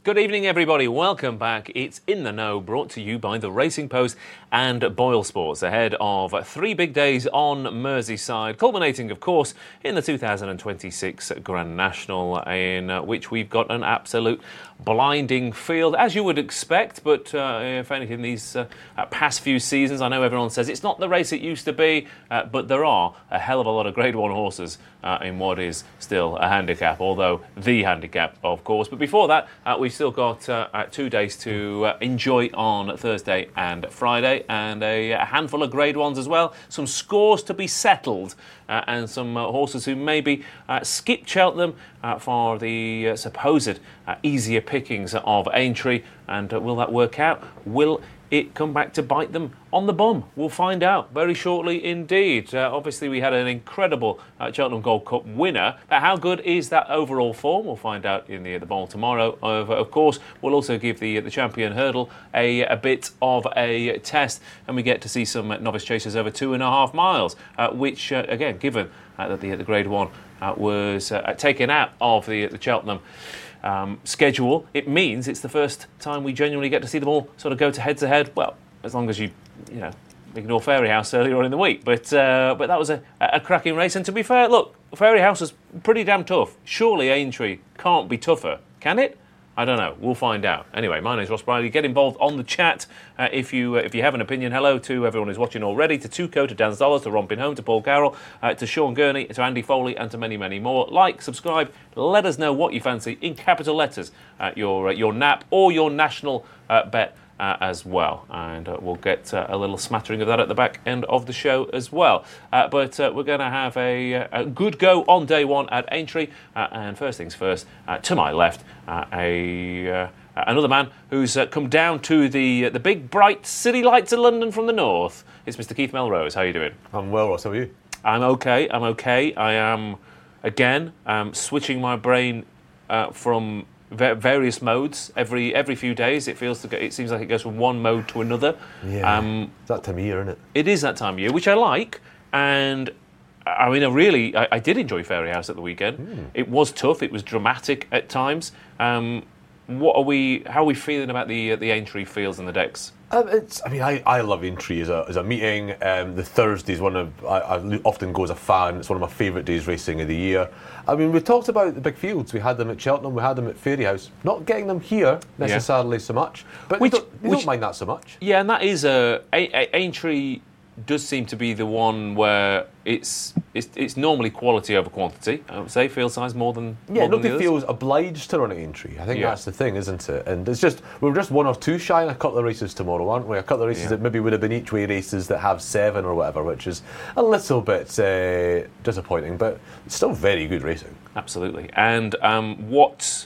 Good evening, everybody. Welcome back. It's In the Know, brought to you by The Racing Post and Boyle Sports, ahead of 3 big days on Merseyside, culminating, of course, in the 2026 Grand National, in which we've got an absolute blinding field, as you would expect. But if anything, these past few seasons, I know everyone says it's not the race it used to be, but there are a hell of a lot of Grade 1 horses in what is still a handicap, although the handicap, of course. But before that, we've still got 2 days to enjoy on Thursday and Friday, and a handful of Grade 1s as well. Some scores to be settled, and some horses who maybe skip Cheltenham for the supposed easier pickings of Aintree. And will that work out? Will it come back to bite them on the bum? We'll find out very shortly indeed. Obviously, we had an incredible Cheltenham Gold Cup winner. How good is that overall form? We'll find out in the bowl tomorrow. Of course, we'll also give the champion hurdle a bit of a test, and we get to see some novice chasers over 2.5 miles, which, again, given that the Grade 1 was taken out of the Cheltenham schedule, it means it's the first time we genuinely get to see them all sort of go to head-to-head. Well, as long as you ignore Fairyhouse earlier on in the week. But that was a cracking race. And to be fair, look, Fairyhouse was pretty damn tough. Surely Aintree can't be tougher, can it? I don't know. We'll find out. Anyway, my name's Ross Briley. Get involved on the chat if you have an opinion. Hello to everyone who's watching already, to Tuco, to Dan Zoller, to Rompin Home, to Paul Carroll, to Sean Gurney, to Andy Foley, and to many, many more. Like, subscribe, let us know what you fancy in capital letters, your NAP or your national bet as well. And we'll get a little smattering of that at the back end of the show as well. But we're going to have a good go on day one at Aintree. And first things first, to my left, another man who's come down to the big bright city lights of London from the north. It's Mr. Keith Melrose. How are you doing? I'm well, Ross. How are you? I'm okay. I am, again, switching my brain from various modes every few days. It seems like it goes from one mode to another. Yeah, it's that time of year, isn't it? It is that time of year, which I like. And I mean, I did enjoy Fairyhouse at the weekend. It was tough. It was dramatic at times. How are we feeling about the Aintree fields and the decks? I love Aintree as a meeting. The Thursday is I often go as a fan. It's one of my favourite days racing of the year. I mean, we talked about the big fields. We had them at Cheltenham. We had them at Fairyhouse. Not getting them here necessarily so much, but we don't mind that so much. Yeah, and that is Aintree does seem to be the one where it's normally quality over quantity. I would say field size more than nobody feels obliged to run at Aintree. I think that's the thing, isn't it? And it's just we're just 1 or 2 shy in a couple of races tomorrow, aren't we? A couple of races that maybe would have been each way races that have 7 or whatever, which is a little bit disappointing, but it's still very good racing. Absolutely. And what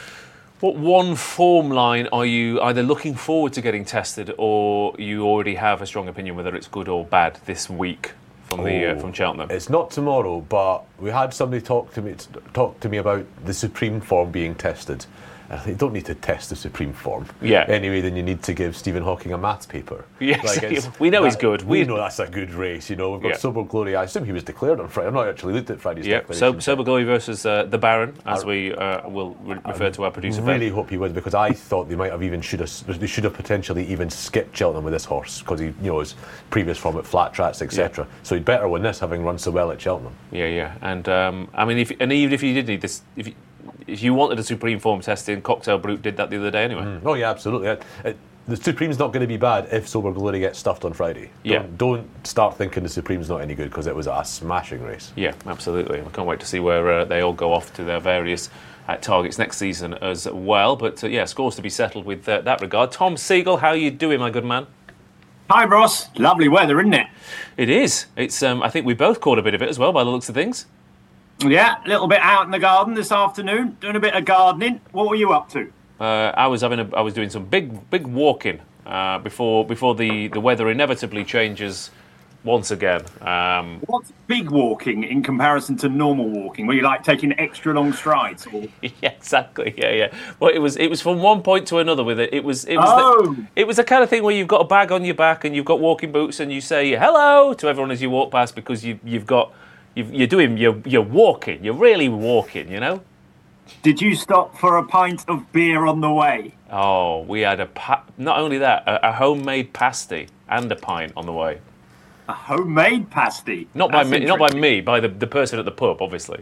one form line are you either looking forward to getting tested, or you already have a strong opinion whether it's good or bad this week from Cheltenham? It's not tomorrow, but we had somebody talk to me about the Supreme form being tested. You don't need to test the Supreme form. Anyway, then you need to give Stephen Hawking a maths paper. Yes, we know he's good. We know that's a good race. We've got Sober Glory. I assume he was declared on Friday. I've not actually looked at Friday's declaration. Sober Glory versus the Baron, as we will refer to our producer. I really hope he wins, because I thought they might have they should have potentially even skipped Cheltenham with this horse, because he his previous form at flat tracks, etc. So he'd better win this, having run so well at Cheltenham. And I mean, even if you did need this, if you wanted a Supreme form testing, Cocktail Brute did that the other day anyway. Oh yeah, absolutely. The Supreme's not going to be bad if Sober Glory gets stuffed on Friday. Don't start thinking the Supreme's not any good, because it was a smashing race. Yeah, absolutely. I can't wait to see where they all go off to their various targets next season as well. But scores to be settled with that regard. Tom Siegel, how are you doing, my good man? Hi, Ross. Lovely weather, isn't it? It is. It's. I think we both caught a bit of it as well, by the looks of things. Yeah, a little bit out in the garden this afternoon, doing a bit of gardening. What were you up to? I was doing some big walking before the weather inevitably changes once again. What's big walking in comparison to normal walking? Were you like taking extra long strides? Or? Yeah, exactly. Yeah. Well, it was from one point to another with it. It was the kind of thing where you've got a bag on your back and you've got walking boots and you say hello to everyone as you walk past, because you're walking. You're really walking, Did you stop for a pint of beer on the way? Oh, we had not only that, a homemade pasty and a pint on the way. A homemade pasty? Not by me, by the person at the pub, obviously.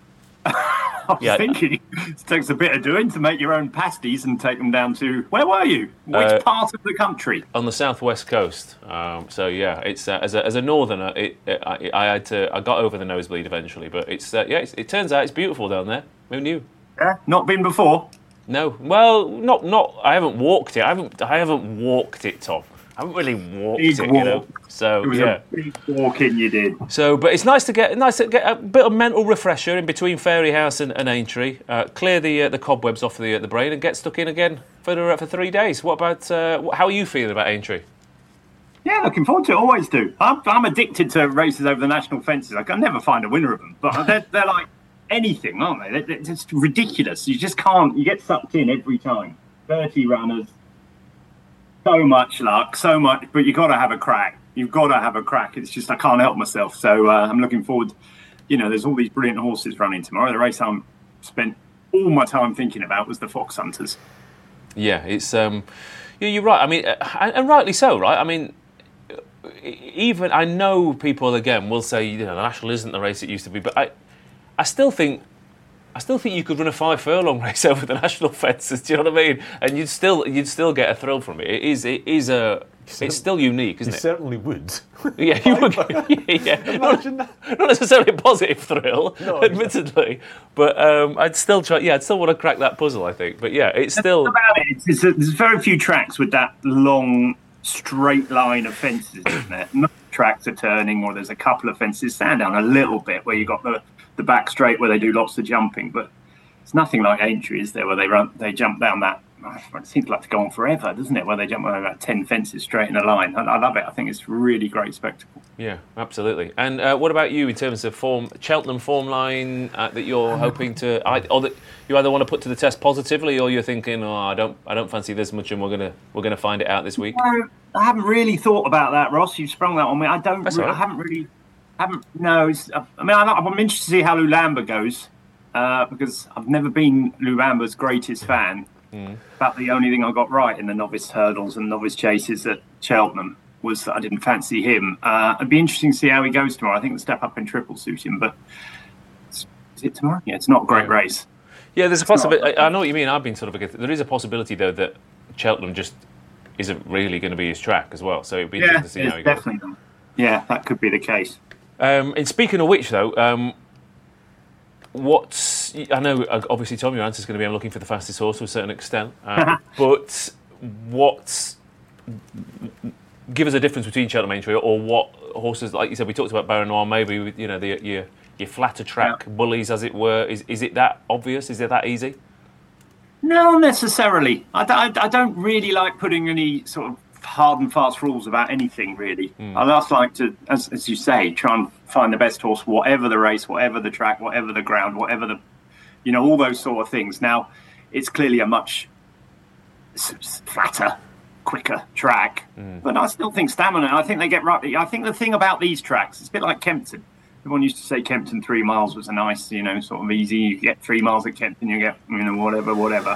I was thinking it takes a bit of doing to make your own pasties and take them down to... Where were you? Which part of the country? On the southwest coast. So yeah, it's as a northerner, I got over the nosebleed eventually, but it turns out it's beautiful down there. Who knew? Yeah, not been before. No, well, not. I haven't walked it. I haven't walked it, Tom. I haven't really walked it, walk. you know. So it was a big walk-in you did. So, but it's nice to get a bit of mental refresher in between Fairyhouse and Aintree. Clear the cobwebs off the brain and get stuck in again for 3 days. What about how are you feeling about Aintree? Yeah, looking forward to it. Always do. I'm addicted to races over the national fences. I can never find a winner of them, but they're like anything, aren't they? They're just ridiculous. You just can't. You get sucked in every time. 30 runners. So much luck, so much, but you've got to have a crack. You've got to have a crack. It's just I can't help myself. So I'm looking forward. You know, there's all these brilliant horses running tomorrow. The race I spent all my time thinking about was the Fox Hunters. Yeah, it's you're right. I mean, and rightly so, right? I mean, even I know people again will say, you know, the National isn't the race it used to be, but I still think you could run a 5 furlong race over the national fences. Do you know what I mean? And you'd still get a thrill from it. It's still unique, isn't it? You certainly would. Yeah, you would. Yeah. Imagine that. Not necessarily a positive thrill, no, admittedly, but I'd still try. Yeah, I'd still want to crack that puzzle. I think, but yeah, it's still. About it, there's very few tracks with that long straight line of fences, isn't there? Most tracks are turning, or there's a couple of fences. Sandown a little bit where you got the back straight where they do lots of jumping, but it's nothing like Aintree, is there, where they jump down that. It seems like to go on forever, doesn't it? Where they jump about 10 fences straight in a line. I love it. I think it's a really great spectacle. Yeah, absolutely. And what about you in terms of form, Cheltenham form line that you're hoping to, or that you either want to put to the test positively, or you're thinking, oh, I don't fancy this much, and we're gonna find it out this week. No, I haven't really thought about that, Ross. You've sprung that on me. I haven't really. No. I'm interested to see how Lulamba goes because I've never been Lulamba's greatest fan. About the only thing I got right in the novice hurdles and novice chases at Cheltenham was that I didn't fancy him. It'd be interesting to see how he goes tomorrow. I think the step up in triple suits him, but is it tomorrow? Yeah, it's not a great race. Yeah, there's a possibility. I know what you mean. I've been sort of there is a possibility though that Cheltenham just isn't really going to be his track as well. So it'd be interesting to see how he goes. Definitely not. Yeah, that could be the case. And speaking of which, though, I know obviously Tom, your answer is going to be I'm looking for the fastest horse to a certain extent, but give us a difference between Cheltenham Aintree or what horses, like you said, we talked about Baron Noir, maybe you know your flatter track bullies, as it were. Is it that obvious? Is it that easy? No, necessarily. I don't really like putting any sort of hard and fast rules about anything, really. I just like to, as you say, try and find the best horse, whatever the race, whatever the track, whatever the ground, whatever the, you know, all those sort of things. Now, it's clearly a much flatter, quicker track, but I still think stamina. I think they get right. I think the thing about these tracks, it's a bit like Kempton. Everyone used to say Kempton 3 miles was a nice, you know, sort of easy. You get 3 miles at Kempton, you get, you know, whatever.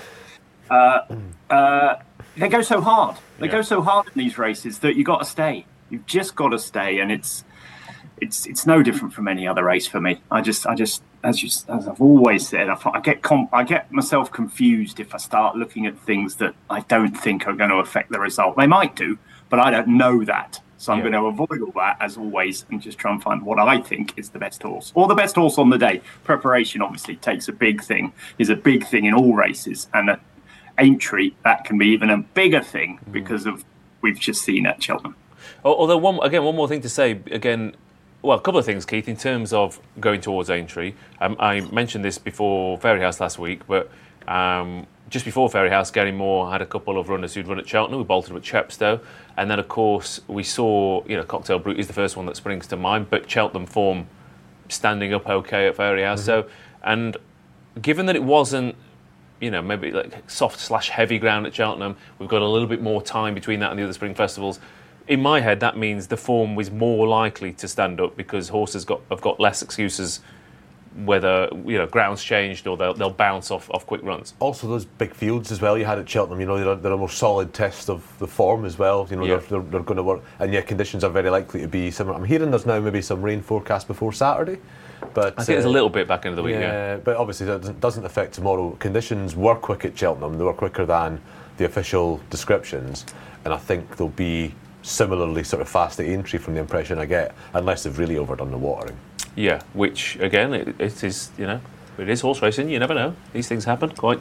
They go so hard. They go so hard in these races that you got to stay. You've just got to stay, and it's no different from any other race for me. I just as I've always said, I get myself confused if I start looking at things that I don't think are going to affect the result. They might do, but I don't know that. So I'm going to avoid all that as always, and just try and find what I think is the best horse, or the best horse on the day. Preparation obviously is a big thing in all races, and Aintree, that can be even a bigger thing because of we've just seen at Cheltenham. Although one more thing to say again. Well, a couple of things, Keith, in terms of going towards Aintree. I mentioned this before Fairyhouse last week, but just before Fairyhouse, Gary Moore had a couple of runners who'd run at Cheltenham. We bolted at Chepstow, and then of course we saw, you know, Cocktail Brute is the first one that springs to mind, but Cheltenham form standing up okay at Fairyhouse. So, and given that it wasn't, you know, maybe like soft/heavy ground at Cheltenham, we've got a little bit more time between that and the other spring festivals. In my head, that means the form was more likely to stand up because horses have got less excuses whether ground's changed or they'll bounce off quick runs. Also, those big fields as well you had at Cheltenham, they're a more solid test of the form as well. They're going to work, and conditions are very likely to be similar. I'm hearing there's now maybe some rain forecast before Saturday, but I think there's a little bit back into the week. Yeah, but obviously that doesn't affect tomorrow. Conditions were quick at Cheltenham; they were quicker than the official descriptions, and I think they'll be similarly sort of fast at Aintree from the impression I get, unless they've really overdone the watering. Yeah, which again, it is it is horse racing. You never know; these things happen quite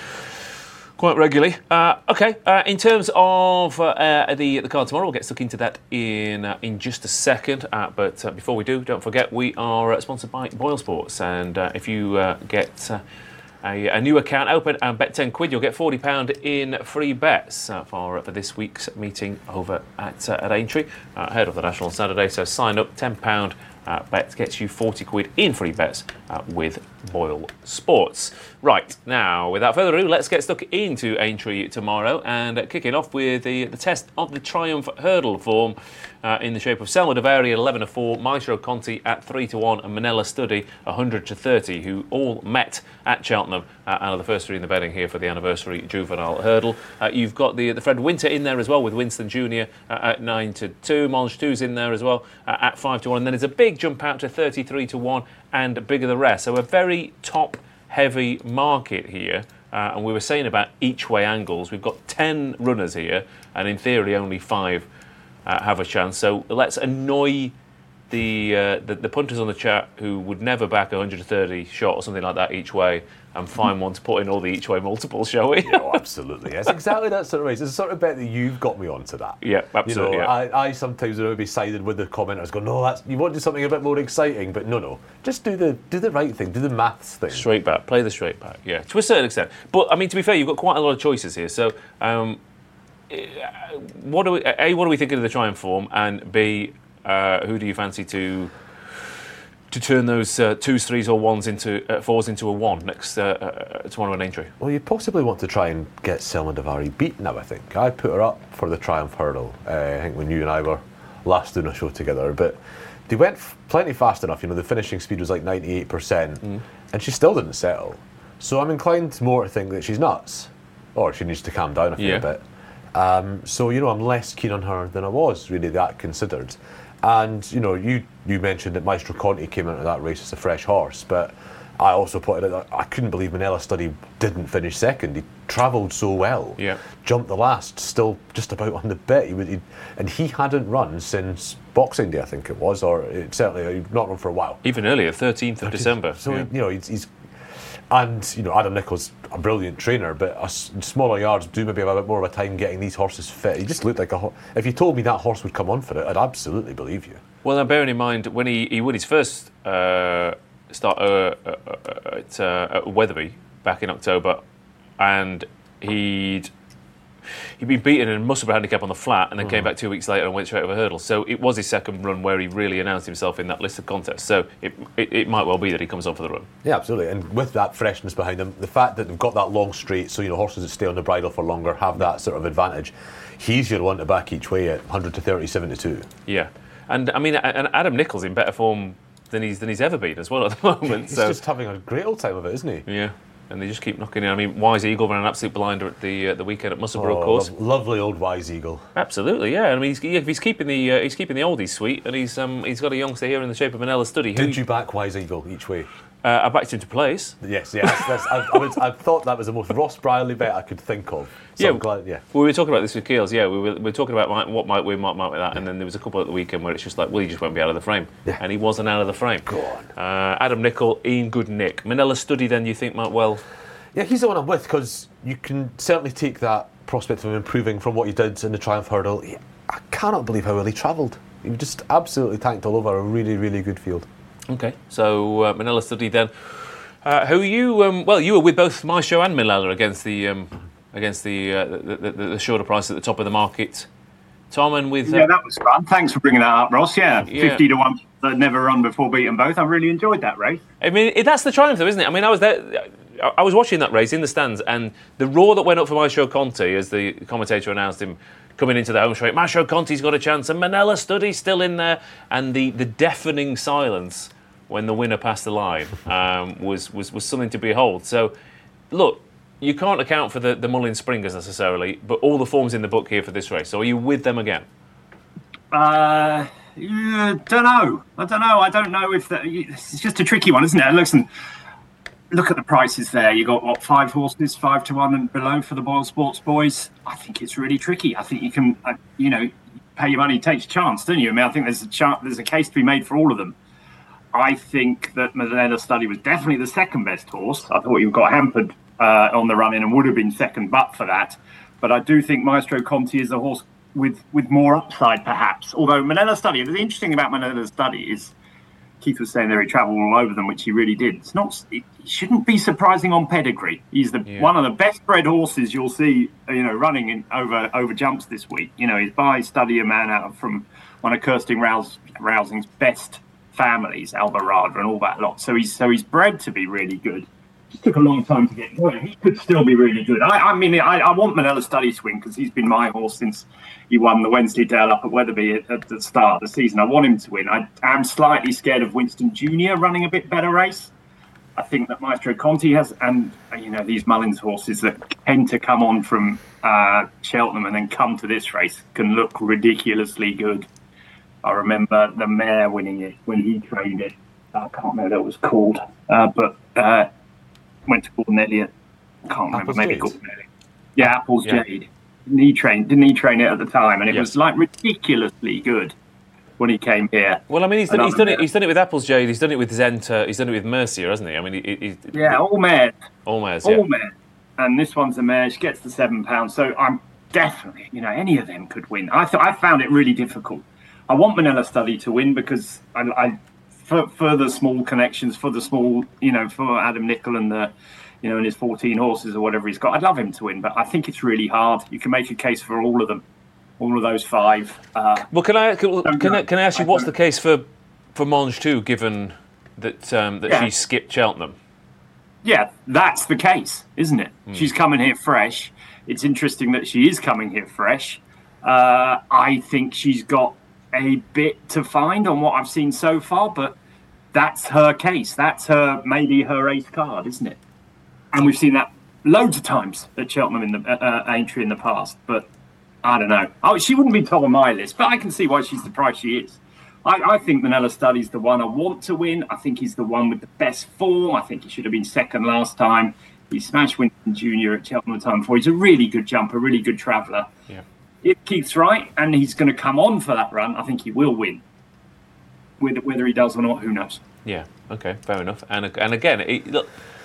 regularly. In terms of the card tomorrow, we'll get stuck into that in just a second. But before we do, don't forget we are sponsored by Boyle Sports, and if you get a new account open and bet £10, you'll get £40 in free bets for this week's meeting over at Aintree ahead of the National on Saturday. So sign up, £10 bet gets you £40 in free bets with Boyle Sports. Right, now, without further ado, let's get stuck into Aintree tomorrow and kicking off with the test of the Triumph Hurdle form in the shape of Selma Davari at 11-4, Maestro Conti at 3-1 and Manella Study 100-30, who all met at Cheltenham and are the first three in the betting here for the anniversary juvenile hurdle. You've got the Fred Winter in there as well with Winston Jr. At 9-2, Monge 2's in there as well at 5-1, and then there's a big jump out to 33-1 and bigger the rest. So a very top-heavy market here. And we were saying about each-way angles. We've got 10 runners here, and in theory only 5 have a chance. So let's annoy the punters on the chat who would never back a 130 shot or something like that each way and find one to put in all the each way multiples, shall we? Oh, absolutely. Yes, exactly that sort of race. It's the sort of bet that you've got me onto that. Yeah, absolutely. I sometimes would be sided with the commenters going, no, you want to do something a bit more exciting, but no. Just do the right thing, do the maths thing. Straight back, play the straight back, yeah, to a certain extent. But I mean, to be fair, you've got quite a lot of choices here. So what are we thinking of the Triumph form, and B, who do you fancy to turn those 2s, 3s or 1s into 4s into a 1 next tomorrow in Aintree? Well, you possibly want to try and get Selma Davari beat now, I think. I put her up for the Triumph Hurdle, I think when you and I were last doing a show together, but they went plenty fast enough. The finishing speed was like 98%, and she still didn't settle. So I'm inclined more to think that she's nuts, or she needs to calm down a fair bit. So I'm less keen on her than I was, really, that considered. And you mentioned that Maestro Conti came into that race as a fresh horse, but I also pointed out that I couldn't believe Manella Study didn't finish second. He travelled so well, jumped the last, still just about on the bit. And he hadn't run since Boxing Day, I think it was, or certainly not run for a while. Even earlier, 13th of December. So he's. And Adam Nichols, a brilliant trainer, but smaller yards do maybe have a bit more of a time getting these horses fit. He just looked like if you told me that horse would come on for it, I'd absolutely believe you. Well, now bearing in mind when he won his first start at Wetherby back in October, and he'd been beaten and must have been handicap on the flat, and then came back 2 weeks later and went straight over hurdle. So it was his second run where he really announced himself in that list of contests. So it might well be that he comes on for the run. Yeah, absolutely. And with that freshness behind him, the fact that they've got that long straight, so horses that stay on the bridle for longer have that sort of advantage. He's your one to back each way at 100-30, 7-2. Yeah, and I mean, and Adam Nichols in better form than he's ever been as well at the moment. He's just having a great old time of it, isn't he? Yeah. And they just keep knocking in. I mean, Wise Eagle ran an absolute blinder at the weekend at Musselburgh course. Lovely old Wise Eagle. Absolutely, yeah. I mean, he's keeping the oldies sweet, and he's got a youngster here in the shape of Manella Study. Did you back Wise Eagle each way? I backed him to place. Yes. I thought that was the most Ross Brierley bet I could think of. So I'm glad, we were talking about this with Keels. Yeah, we were talking about what might win, what might win that, and then there was a couple at the weekend where it's just like, well, he just won't be out of the frame, and he wasn't out of the frame. Go on. Adam Nicholl, Ian Goodnick, Manella Study. Then you think might well. Yeah, he's the one I'm with, because you can certainly take that prospect of him improving from what he did in the Triumph Hurdle. I cannot believe how well he travelled. He just absolutely tanked all over a really, really good field. Okay, so Manella Study then. Who you? You were with both Maestro and Manella against the shorter price at the top of the market. Tom, and with that was fun. Thanks for bringing that up, Ross. 50-1 that never run before beaten both. I really enjoyed that race. I mean, that's the triumph, though, isn't it? I mean, I was there. I was watching that race in the stands, and the roar that went up for Maestro Conti as the commentator announced him coming into the home straight. Maestro Conti's got a chance, and Manella Study's still in there, and the deafening silence when the winner passed the line was something to behold. So, look, you can't account for the Mullins Springers necessarily, but all the form's in the book here for this race. So are you with them again? Yeah, don't know. I don't know if it's just a tricky one, isn't it? Listen, look at the prices there. You got what, 5 horses, 5 to 1 and below for the Boyle Sports boys. I think it's really tricky. I think you can, pay your money, take your chance, don't you? I mean, I think there's a case to be made for all of them. I think that Manella Study was definitely the second best horse. I thought you got hampered on the run in and would have been second but for that. But I do think Maestro Conti is a horse with more upside, perhaps. Although Manella Study, the interesting about Manella Study is, Keith was saying there he travelled all over them, which he really did. It shouldn't be surprising on pedigree. He's one of the best bred horses you'll see, running in over jumps this week. He's by Study, a man out from one of Kirsten Rousing's best families, Alvarado and all that lot. So he's bred to be really good. It took a long time to get going. He could still be really good. I want Manella Study to win because he's been my horse since he won the Wensleydale up at Wetherby at the start of the season. I want him to win. I am slightly scared of Winston Jr. running a bit better race. I think that Maestro Conti has, and these Mullins horses that tend to come on from Cheltenham and then come to this race can look ridiculously good. I remember the mare winning it when he trained it. I can't remember what it was called, but went to Gordon Elliott. I can't remember. Apple's maybe Jade. Gordon Elliott. Yeah, Apple's Jade. Didn't he train it at the time? And it was like ridiculously good when he came here. Well, I mean, he's done it with Apple's Jade. He's done it with Zenta. He's done it with Mercia, hasn't he? I mean, all mares. All mares. All mares. And this one's a mare. She gets the £7. So I'm definitely, any of them could win. I found it really difficult. I want Manella Study to win because for the small connections, for the small, for Adam Nicol and and his 14 horses or whatever he's got. I'd love him to win, but I think it's really hard. You can make a case for all of them, all of those 5. Well, can I ask you what's the case for Monge too, given that she skipped Cheltenham? Yeah, that's the case, isn't it? She's coming here fresh. It's interesting that she is coming here fresh. I think she's got a bit to find on what I've seen so far, but that's her case. That's maybe her ace card, isn't it? And we've seen that loads of times at Cheltenham in the Aintree in the past. But I don't know. She wouldn't be top of my list, but I can see why she's the price she is. I think Manella Study's the one I want to win. I think he's the one with the best form. I think he should have been second last time. He smashed Winston Jr. at Cheltenham the time before. He's a really good jumper, really good traveller. Yeah. If Keith's right and he's going to come on for that run, I think he will win. Whether he does or not, who knows? Yeah. Okay. Fair enough. And again, it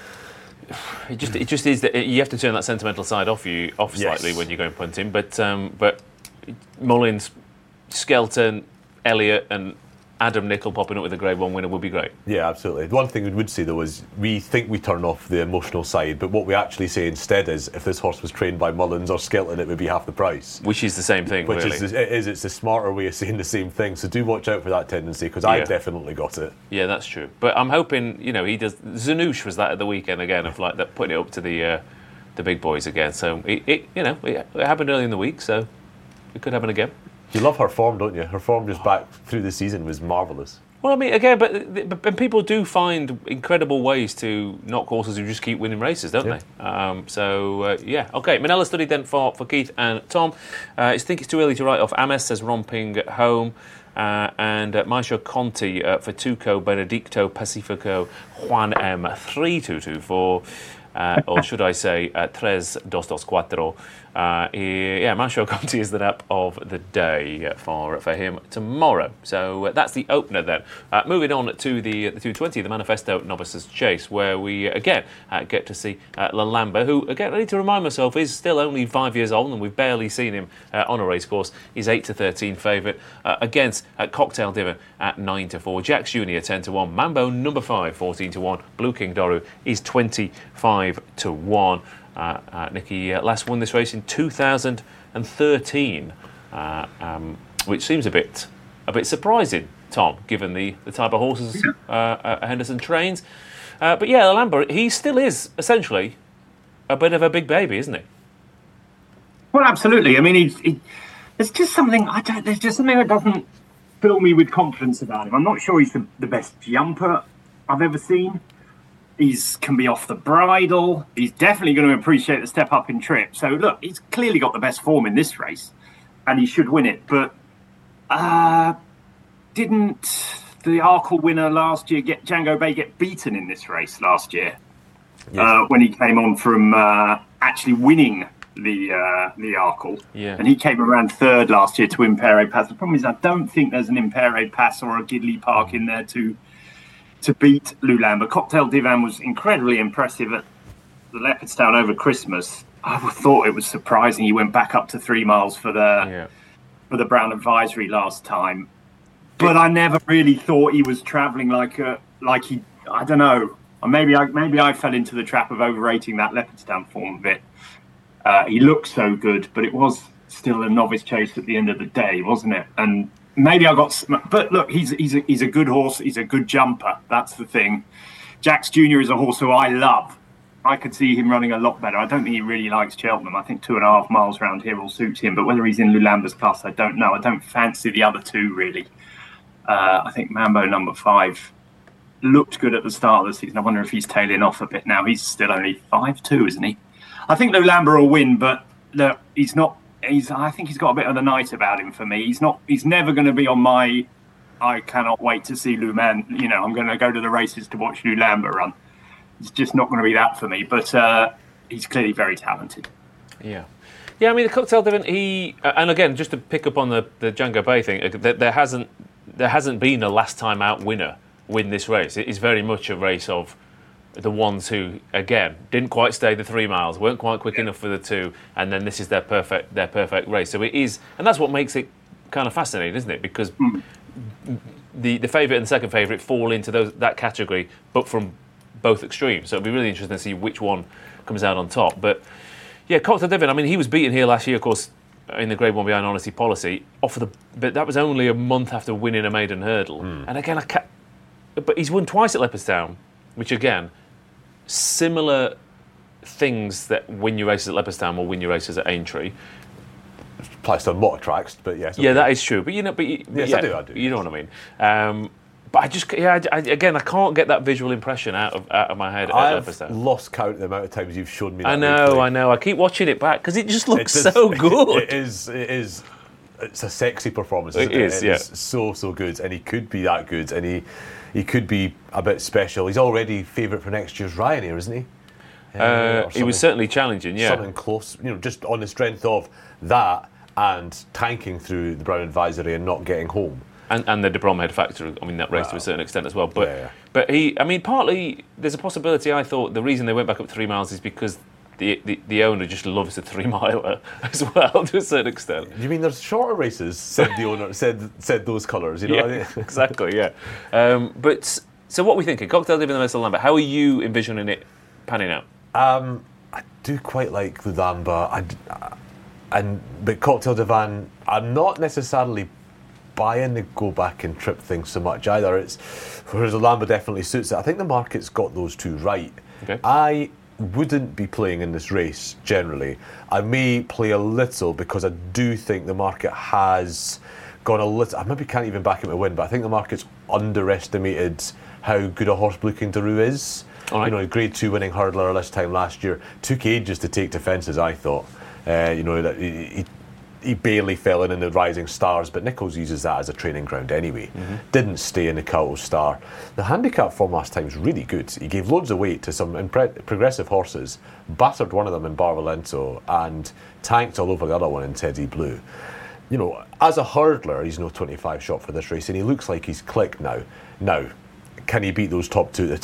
just is that you have to turn that sentimental side off slightly when you're going punting. But Mullins, Skelton, Elliott, and Adam Nicol popping up with a Grade 1 winner would be great. Yeah, absolutely. One thing we would say, though, is we think we turn off the emotional side, but what we actually say instead is if this horse was trained by Mullins or Skelton, it would be half the price. Which is the same thing, Which really. It's a smarter way of saying the same thing, so do watch out for that tendency, because I've definitely got it. Yeah, that's true. But I'm hoping, he does... Zanouche was that at the weekend again, of like that putting it up to the big boys again. So, it happened early in the week, so it could happen again. You love her form, don't you? Her form just back through the season was marvellous. Well, I mean, again, but people do find incredible ways to knock horses who just keep winning races, don't they? Okay. Manella Study then for Keith and Tom. I think it's too early to write off. Ames says romping home. And Maestro Conti for Tuco, Benedicto, Pacifico, Juan M. 3224. Or should I say, 3224. Maestro Conti is the nap of the day for him tomorrow. So that's the opener then. Moving on to the 220, the Manifesto Novices Chase, where we again get to see Lalamba, who, again, I need to remind myself, is still only 5 years old, and we've barely seen him on a racecourse. He's 8-13 favourite against Cocktail Diva at 9-4. Jax Jr. 10-1. Mambo number 5 14-1. Blue King Doru is 25-1. Nicky last won this race in 2013, which seems a bit surprising, Tom, given the type of horses Henderson trains. But Lalamba, he still is essentially a bit of a big baby, isn't he? Well, absolutely. I mean, there's just something that doesn't fill me with confidence about him. I'm not sure he's the best jumper I've ever seen. He's can be off the bridle. He's definitely going to appreciate the step up in trip. So look, he's clearly got the best form in this race, and he should win it. But didn't the Arkle winner last year, Django Bay, get beaten in this race last year? Yes. When he came on from actually winning the Arkle. Yeah. And he came around third last year to Impere Pass. The problem is I don't think there's an Impere Pass or a Gidley Park in there to beat Lulamber. Cocktail Divan was incredibly impressive at the Leopardstown over Christmas. I thought it was surprising he went back up to 3 miles for the Brown Advisory last time. But I never really thought he was travelling like he. I don't know. Maybe I fell into the trap of overrating that Leopardstown form a bit. He looked so good, but it was still a novice chase at the end of the day, wasn't it? And maybe I got. But look, he's a good horse. He's a good jumper. That's the thing. Jax Jr. is a horse who I love. I could see him running a lot better. I don't think he really likes Cheltenham. I think 2.5 miles around here will suit him. But whether he's in Lulamber's class, I don't know. I don't fancy the other two really. I think Mambo number 5 looked good at the start of the season. I wonder if he's tailing off a bit now. He's still only 5'2", isn't he? I think Lulamber will win, but look, he's not. I think he's got a bit of the night about him for me. He's not. He's never going to be on my. I cannot wait to see Luman. You know, I'm going to go to the races to watch Lulamber run. It's just not going to be that for me. But he's clearly very talented. Yeah. I mean, the Cocktail Divan. And again, just to pick up on the Django Bay thing, there hasn't been a last time out winner win this race. It is very much a race of the ones who, again, didn't quite stay the 3 miles, weren't quite quick enough for the 2, and then this is their perfect race. So it is, and that's what makes it kind of fascinating, isn't it? Because the favourite and the second favourite fall into that category, but from both extremes. So it'll be really interesting to see which one comes out on top. But yeah, Cocktail Divan, I mean, he was beaten here last year, of course, in the Grade 1 behind Honesty Policy, but that was only a month after winning a maiden hurdle. And again, but he's won twice at Leopardstown, which again, similar things that win your races at Leopardstown will win your races at Aintree. Applies to a lot of tracks, but yes. Yeah, that is true. But yes, I do. You know what I mean. But I just, I can't get that visual impression out of my head at Leopardstown. I've lost count the amount of times you've shown me that. I know. I keep watching it back because it just looks so good. It is. It's a sexy performance. It is. It is so good, and he could be that good, and he could be a bit special. He's already favourite for next year's Ryanair, isn't he? He was certainly challenging, yeah. Something close, just on the strength of that and tanking through the Brown Advisory and not getting home. And the De Bromhead factor, I mean, that race to a certain extent as well. But partly there's a possibility, I thought, the reason they went back up 3 miles is because the owner just loves a 3 miler as well, to a certain extent. You mean there's shorter races, said the owner, said those colours, you know? Yeah, exactly, yeah. But, so what are we thinking? Cocktail Divan and the Lambert, how are you envisioning it panning out? I do quite like Lulamber, but Cocktail Divan, I'm not necessarily buying the go back and trip thing so much either. Whereas Lulamber definitely suits it. I think the market's got those two right. Okay. I wouldn't be playing in this race generally. I may play a little because I do think the market has gone a little. I maybe can't even back him to win, but I think the market's underestimated how good a horse Blue King Daru is. All right. Grade 2 winning hurdler this time last year. Took ages to take to fences, I thought. That he barely fell in the Rising Stars, but Nichols uses that as a training ground anyway. Didn't stay in the Calto Star. The handicap form last time was really good. He gave loads of weight to some progressive horses, battered one of them in Barvalento, and tanked all over the other one in Teddy Blue. As a hurdler, he's no 25 shot for this race, and he looks like he's clicked now. Now, can he beat those top two?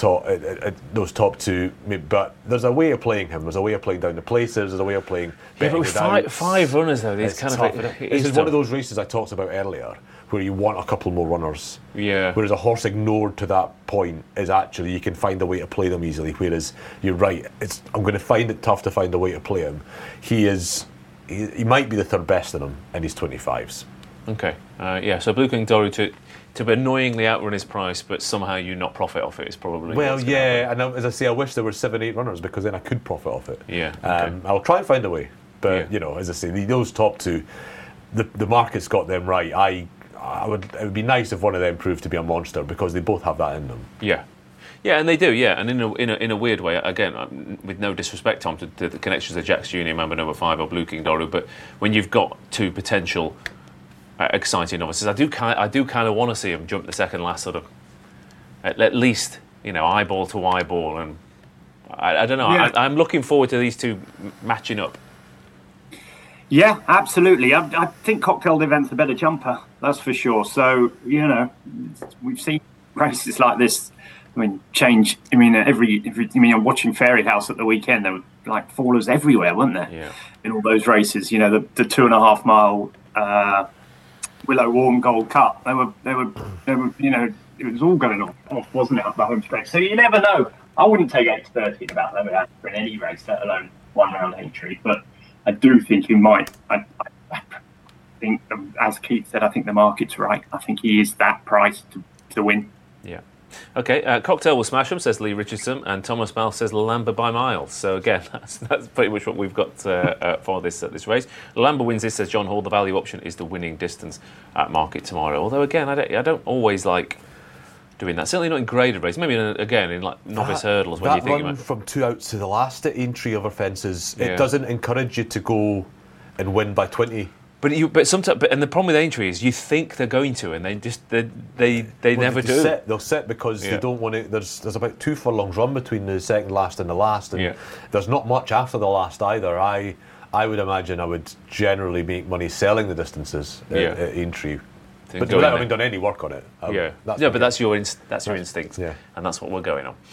But there's a way of playing him. There's a way of playing down the places. There's a way of playing. Yeah, but with five runners though, these kind of. This is one of those races I talked about earlier, where you want a couple more runners. Yeah. Whereas a horse ignored to that point is actually you can find a way to play them easily. Whereas you're right, I'm going to find it tough to find a way to play him. He might be the third best in them in his 25s. Okay. So Blue King Daru to annoyingly outrun his price, but somehow you not profit off it is probably. Well, yeah, and as I say, I wish there were 7-8 runners because then I could profit off it. Yeah. Okay. I'll try and find a way, but as I say, those top two, the market's got them right. It would be nice if one of them proved to be a monster because they both have that in them. Yeah. Yeah, and they do, yeah, and in a weird way, again, with no disrespect, Tom, to the connections of Jacks Junior, Mamba Number 5 or Blue King Doru, but when you've got two potential exciting novices, I do kind of want to see them jump the second last sort of, at least, eyeball to eyeball, and I don't know, yeah. I'm looking forward to these two matching up. Yeah, absolutely. I think Cocktail Event's a better jumper, that's for sure. So, we've seen races like this. Change. I'm watching Fairy House at the weekend. There were like fallers everywhere, weren't there? Yeah. In all those races, the 2.5 mile Willow Warm Gold Cup. They were. It was all going off, wasn't it, up the home stretch? So you never know. I wouldn't take 8:30 about them in any race, let alone one round entry. But I do think you might. I think, as Keith said, I think the market's right. I think he is that price to win. Yeah. Okay, Cocktail will smash them, says Lee Richardson, and Thomas Bell says Lamba by miles. So again, that's pretty much what we've got for this race. Lamba wins this, says John Hall. The value option is the winning distance at market tomorrow. Although again, I don't always like doing that. Certainly not in graded races. Maybe in like novice hurdles when you think about from 2 outs to the last at Aintree over fences. It doesn't encourage you to go and win by 20. But sometimes, and the problem with Aintree is you think they're going to, and they never do. They'll sit because they don't want to. There's about 2 furlongs run between the second last and the last, and there's not much after the last either. I would imagine I would generally make money selling the distances at Aintree, but without having done any work on it. But that's your instinct, and that's what we're going on.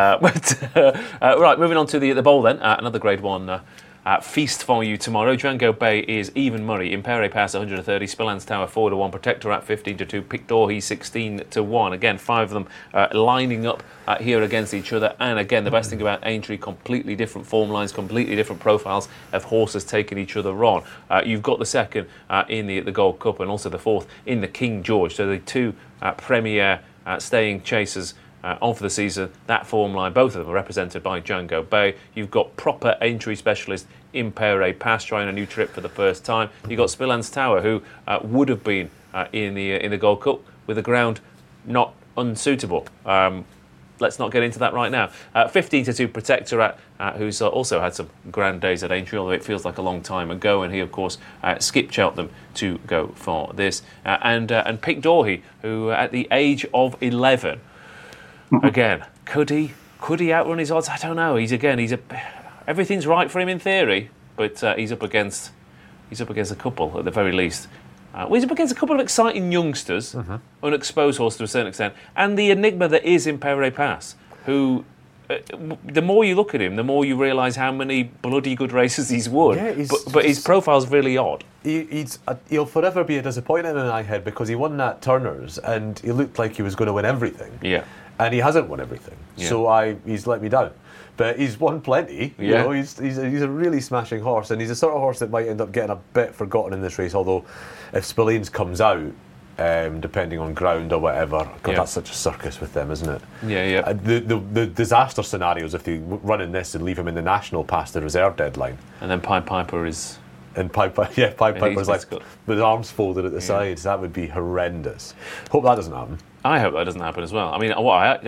Right, moving on to the bowl then. Another Grade 1. Feast for you tomorrow. Django Bay is even money. Impere Pass 130, Spillans Tower 4-1, Protectorat 15-2, Pictorhi 16-1. Again, 5 of them lining up here against each other. And again, the best thing about Aintree, completely different form lines, completely different profiles of horses taking each other on. You've got the second in the Gold Cup and also the fourth in the King George. So the two premier staying chasers of the season, that form line, both of them are represented by Django Bay. You've got proper Aintree specialist Impere Pass trying a new trip for the first time. You've got Spillans Tower, who would have been in the Gold Cup with the ground not unsuitable. Let's not get into that right now. 15-2 Protectorat, who's also had some grand days at Aintree, although it feels like a long time ago, and he, of course, skipped Cheltenham to go for this. And Pic D'Orhy, who at the age of 11, again, could he outrun his odds? I don't know. Everything's right for him in theory, but he's up against a couple at the very least. He's up against a couple of exciting youngsters, unexposed horses to a certain extent, and the enigma that is Impere Pass, who, the more you look at him, the more you realise how many bloody good races he's won. Yeah, but his profile's really odd. He'll forever be a disappointment in my head because he won that Turner's and he looked like he was going to win everything. Yeah. And he hasn't won everything, so he's let me down. But he's won plenty. You know, he's a really smashing horse, and he's a sort of horse that might end up getting a bit forgotten in this race. Although, if Spillane comes out, depending on ground or whatever, God, that's such a circus with them, isn't it? Yeah. The disaster scenarios if they run in this and leave him in the national past the reserve deadline, and then Pied Piper is. And Pied Piper's like with his arms folded at the sides. That would be horrendous. Hope that doesn't happen. I hope that doesn't happen as well. I mean,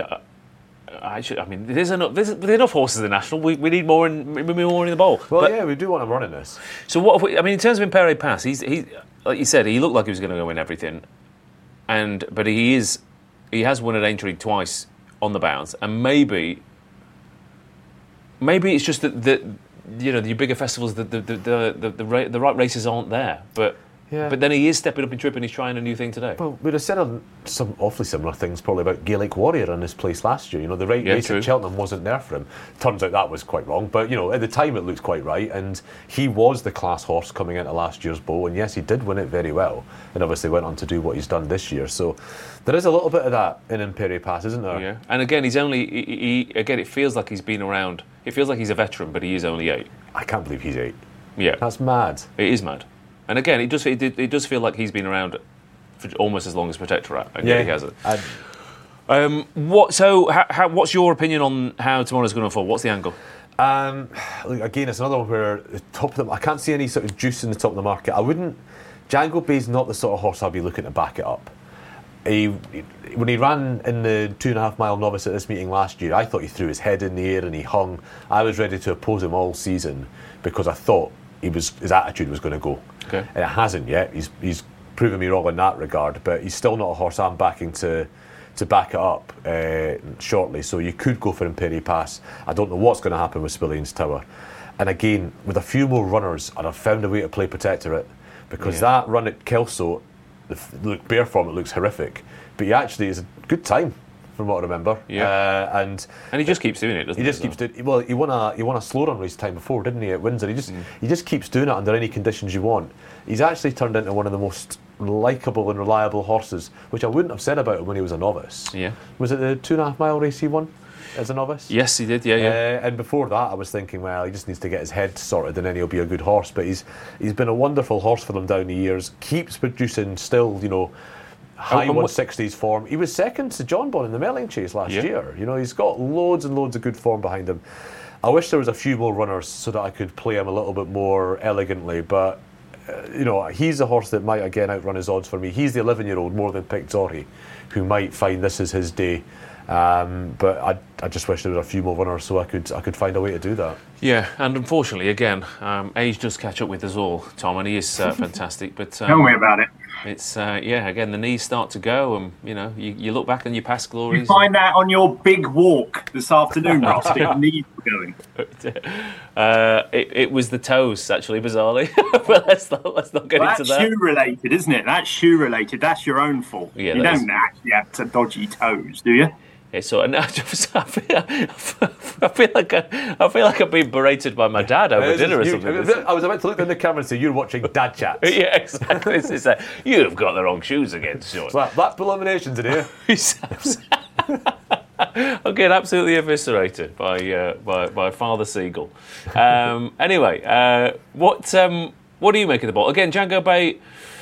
there's enough horses in the national. We need more in the bowl. Well, we do want him running this. So what? In terms of Impere Pass, he's like you said, he looked like he was going to go win everything, but he has won at Aintree twice on the bounce, and maybe it's just that your bigger festivals, the right races aren't there, but. Yeah. But then he is stepping up in trip and he's trying a new thing today. Well, we'd have said some awfully similar things probably about Gaelic Warrior in his place last year. The race at Cheltenham wasn't there for him. Turns out that was quite wrong, but at the time it looked quite right, and he was the class horse coming into last year's Bow, and yes, he did win it very well, and obviously went on to do what he's done this year. So there is a little bit of that in Impere Pass, isn't there? Yeah, and again, it feels like he's been around. It feels like he's a veteran, but he is only 8. I can't believe he's 8. Yeah, that's mad. It is mad. And again, it does feel like he's been around for almost as long as Protectorat. And he hasn't. What's your opinion on how tomorrow's going to fall? What's the angle? Again, it's another one where the top of them. I can't see any sort of juice in the top of the market. Django Bay's not the sort of horse I'll be looking to back it up. when he ran in the 2.5 mile novice at this meeting last year, I thought he threw his head in the air and he hung. I was ready to oppose him all season because I thought his attitude was going to go. Okay. And it hasn't yet. He's proven me wrong in that regard, but he's still not a horse I'm backing to back it up shortly. So you could go for Imperi Pass. I don't know what's going to happen with Spillane's Tower. And again, with a few more runners, I'd have found a way to play Protectorate, because that run at Kelso, the bare form, it looks horrific, but he actually is a good time from what I remember. And he just keeps doing it, doesn't he? He just keeps doing. Well, he won a slow run race time before, didn't he, at Windsor? He just keeps doing it under any conditions you want. He's actually turned into one of the most likeable and reliable horses, which I wouldn't have said about him when he was a novice. Yeah. Was it the 2.5 mile race he won as a novice? Yes, he did. Yeah. And before that, I was thinking, well, he just needs to get his head sorted, and then he'll be a good horse. But he's been a wonderful horse for them down the years. Keeps producing still, high 160s form. He was second to John Bon in the Melling Chase last year. He's got loads and loads of good form behind him. I wish there was a few more runners so that I could play him a little bit more elegantly, but he's a horse that might again outrun his odds for me. He's the 11-year-old more than Pictori, who might find this is his day. But I just wish there were a few more runners so I could find a way to do that. Yeah, and unfortunately, again, age does catch up with us all, Tom, and he is fantastic. But tell me about it. It's again, the knees start to go, and you look back on your past glories. You find that on your big walk this afternoon, Ross. Your knees were going. It was the toes, actually, bizarrely. But let's not get into that. That's shoe related, isn't it? That's shoe related. That's your own fault. Yeah, you don't actually have to dodgy toes, do you? Yeah, so I feel like I've been berated by my dad over dinner or something. I was about to look in the camera and say you're watching Dad Chats. Yeah, exactly. It's like, you've got the wrong shoes again, son. It's like Blackpool eliminations in here. I'm getting absolutely eviscerated by Father Seagull. Anyway, what do you make of the ball? Again, Django Bay.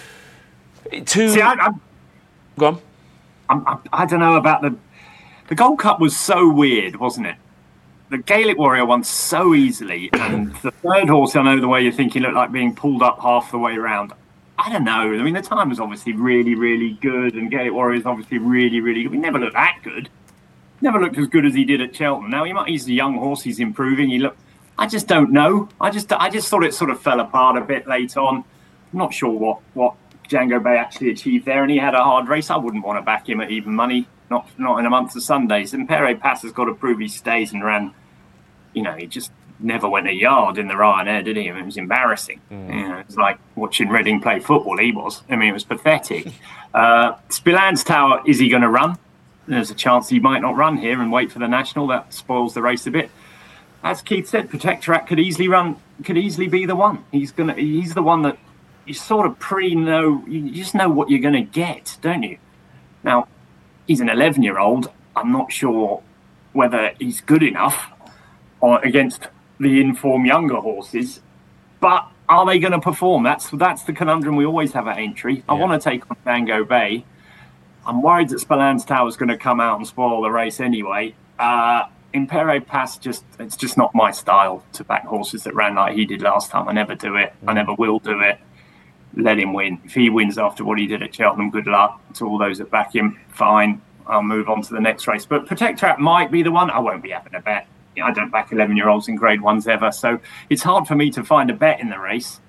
See, Go on. I don't know about the Gold Cup was so weird, wasn't it? The Gaelic Warrior won so easily, and the third horse, I know the way you're thinking, looked like being pulled up half the way around. I don't know. I mean, the time was obviously really, really good, and Gaelic Warrior is obviously really, really good. He never looked that good. Never looked as good as he did at Cheltenham. Now, he's a young horse. He's improving. I just don't know. I just thought it sort of fell apart a bit late on. I'm not sure what Django Bay actually achieved there, and he had a hard race. I wouldn't want to back him at even money. Not in a month of Sundays. And Imperi Pass has got to prove he stays and ran. He just never went a yard in the Ryanair, did he? I mean, it was embarrassing. It was like watching Reading play football. He was. I mean, it was pathetic. Spillane's Tower, is he going to run? There's a chance he might not run here and wait for the National. That spoils the race a bit. As Keith said, Protectorate could easily be the one. He's the one that you sort of know. You just know what you're going to get, don't you? Now, he's an 11-year-old. I'm not sure whether he's good enough against the informed younger horses, but are they going to perform? That's the conundrum we always have at Aintree. I want to take on Django Bay. I'm worried that Spillane's Tower is going to come out and spoil the race anyway. Imperi Pass, it's just not my style to back horses that ran like he did last time. I never do it. I never will do it. Let him win. If he wins after what he did at Cheltenham, good luck to all those that back him. Fine, I'll move on to the next race. But Protectorate might be the one. I won't be having a bet. I don't back 11-year-olds in Grade 1s ever, so it's hard for me to find a bet in the race.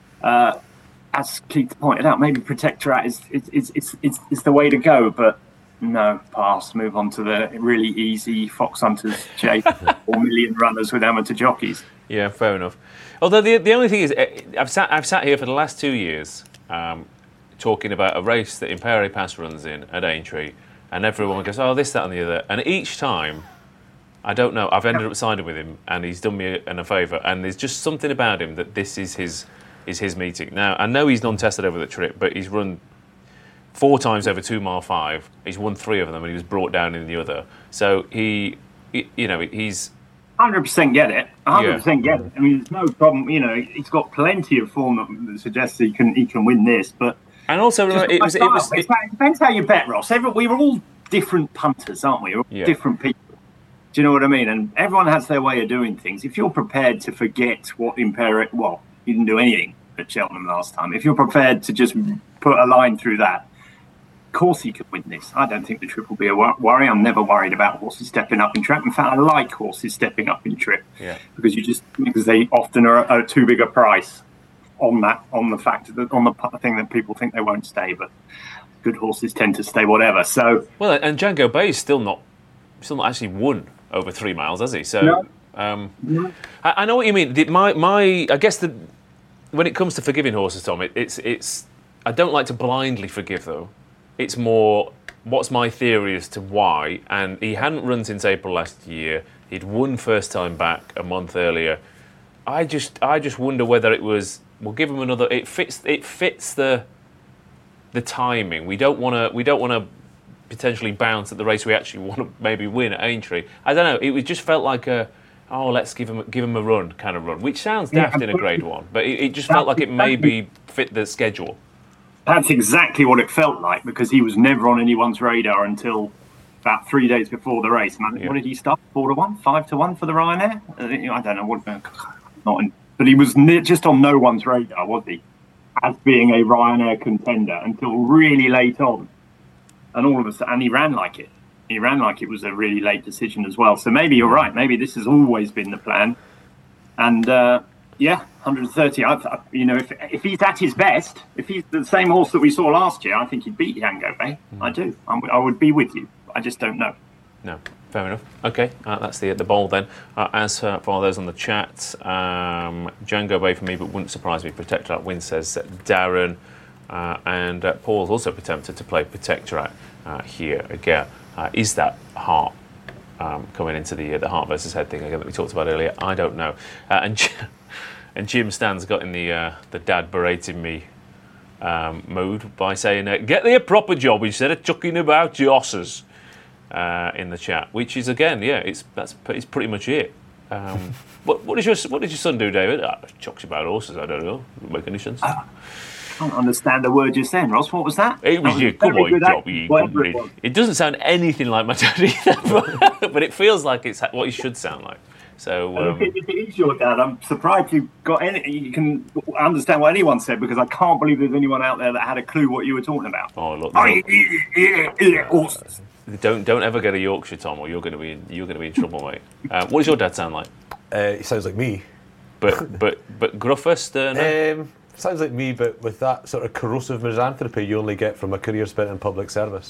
As Keith pointed out, maybe Protectorate is the way to go, but no, pass. Move on to the really easy Fox Hunters chase 4 million runners with amateur jockeys. Yeah, fair enough. Although the only thing is, I've sat here for the last 2 years talking about a race that Imperi Pass runs in at Aintree, and everyone goes, "Oh, this, that, and the other," and each time, I don't know, I've ended up siding with him, and he's done me a favour, and there's just something about him that this is his meeting. Now, I know he's non-tested over the trip, but he's run 4 times over 2 mile 5. He's won 3 of them, and he was brought down in the other. So he's 100% get it. 100% get it. I mean, there's no problem. He's got plenty of form that suggests he can win this. But also, it depends how you bet, Ross. We were all different punters, aren't we? We're all different people. Do you know what I mean? And everyone has their way of doing things. If you're prepared to forget what Imperi, you didn't do anything at Cheltenham last time. If you're prepared to just put a line through that, course he could win this. I don't think the trip will be a worry. I'm never worried about horses stepping up in trip. In fact, I like horses stepping up in trip because they often are too big a price on the thing that people think they won't stay, but good horses tend to stay whatever. So and Django Bay's still not actually won over 3 miles, has he? So no. I know what you mean. I guess when it comes to forgiving horses, Tom, it's I don't like to blindly forgive though. It's more what's my theory as to why. And he hadn't run since April last year. He'd won first time back a month earlier. I just wonder whether it was. We'll give him another. It fits the timing. We don't want to potentially bounce at the race we actually want to maybe win at Aintree. I don't know. It just felt like let's give him a run kind of run, which sounds daft in a Grade 1, but it just felt like it maybe fit the schedule. That's exactly what it felt like, because he was never on anyone's radar until about 3 days before the race. What did he start? 4-1, 5-1 for the Ryanair? I don't know but he was just on no one's radar, was he? As being a Ryanair contender until really late on, and all of a sudden, and he ran like it. He ran like it was a really late decision as well. So maybe you're right. Maybe this has always been the plan. And 130. If he's at his best, if he's the same horse that we saw last year, I think he'd beat Django Bay. I do. I would be with you. I just don't know. No, fair enough. Okay, that's the bowl then. As for those on the chat, Django Bay for me, but wouldn't surprise me. Protectorat win, says Darren, and Paul's also attempted to play Protectorat here again. Is that heart coming into the heart versus head thing again that we talked about earlier? I don't know. And Jim Stan's got in the dad berating me mood by saying, "Get a proper job instead of chucking about your horses." In the chat, which is again, it's pretty much it. What did your son do, David? Chucks about horses. I don't know. Doesn't make any sense. I can't understand the word you're saying, Ross. What was that? It was your come on job. It doesn't sound anything like my dad either, but it feels like it's what he should sound like. So if it is your dad, I'm surprised you can understand what anyone said, because I can't believe there's anyone out there that had a clue what you were talking about. Oh look! Horses. Don't ever get a Yorkshire, Tom, or you're going to be in trouble, mate. What does your dad sound like? He sounds like me, but gruffer, sterner. Sounds like me, but with that sort of corrosive misanthropy you only get from a career spent in public service.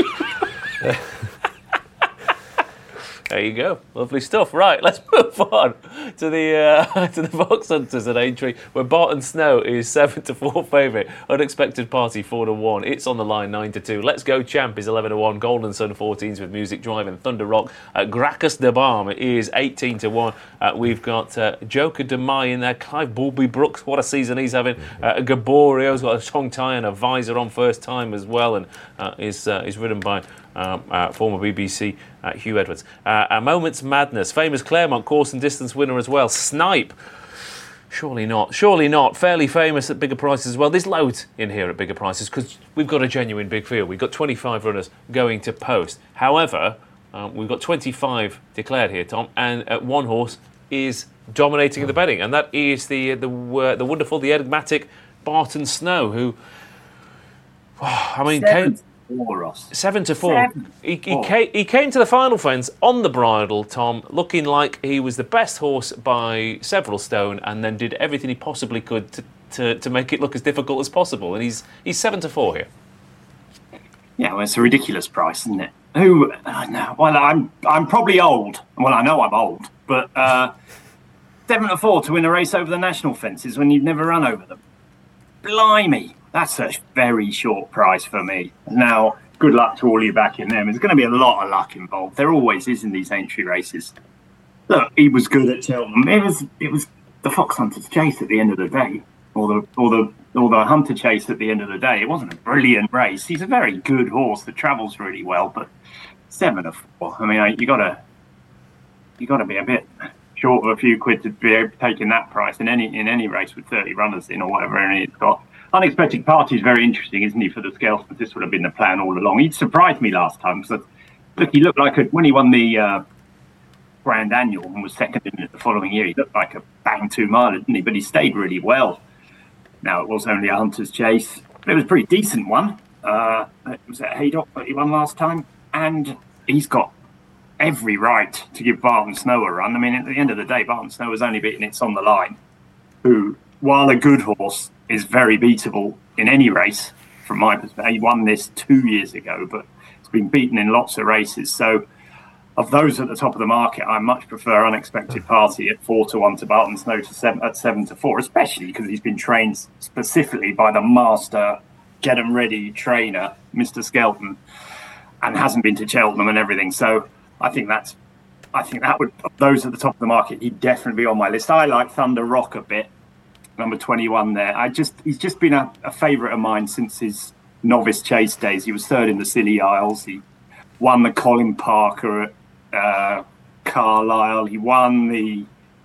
There you go. Lovely stuff. Right, let's move on to the Fox Hunters at Aintree, where Barton Snow is 7-4 favourite. Unexpected Party 4-1. It's on the line 9-2. Let's Go Champ is 11-1. Golden Sun 14s with Music Drive and Thunder Rock. Gracchus de Balm is 18-1. We've got Joker de Mai in there. Clive Bulby Brooks, what a season he's having. Gaborio's got a tongue tie and a visor on first time as well, and is ridden by former BBC Hugh Edwards. A Moment's Madness, famous Claremont course and distance winner as well. Snipe, surely not. Fairly famous at bigger prices as well. There's loads in here at bigger prices because we've got a genuine big field. We've got 25 runners going to post. However, we've got 25 declared here, Tom, and one horse is dominating the betting, and that is the wonderful, the enigmatic Barton Snow, who, I mean, 7-4. He came to the final fence on the bridle, Tom, looking like he was the best horse by several stone, and then did everything he possibly could to make it look as difficult as possible. And he's 7-4 here. Yeah, well, it's a ridiculous price, isn't it? No, well, I'm probably old. Well, I know I'm old, but 7-4 to win a race over the national fences when you've never run over them. Blimey. That's a very short price for me. Now, good luck to all you backing them. There's going to be a lot of luck involved. There always is in these Aintree races. Look, he was good at Cheltenham. It was the Fox Hunters Chase at the end of the day, or the Hunter Chase at the end of the day. It wasn't a brilliant race. He's a very good horse that travels really well, but 7-4. I mean, you got to be a bit short of a few quid to be taking that price in any race with 30 runners in or whatever. And it's got. Unexpected Party is very interesting, isn't he, for the Scalesmans? This would have been the plan all along. He'd surprised me last time. So, look, he looked like when he won the Grand Annual and was second in it the following year, he looked like a bang 2-miler, didn't he? But he stayed really well. Now, it was only a Hunter's Chase, but it was a pretty decent one. was at Haydock that he won last time, and he's got every right to give Barton Snow a run. I mean, at the end of the day, Barton Snow was only beaten It's On The Line, who, while a good horse, is very beatable in any race, from my perspective. He won this 2 years ago, but it's been beaten in lots of races. So of those at the top of the market, I much prefer Unexpected Party at 4-1 to Barton Snow at 7-4, especially because he's been trained specifically by the master get 'em ready trainer, Mr. Skelton, and hasn't been to Cheltenham and everything. So I think that would, of those at the top of the market, he'd definitely be on my list. I like Thunder Rock a bit, number 21 there. He's just been a favourite of mine since his novice chase days. He was third in the Scilly Isles. He won the Colin Parker at Carlisle. He won the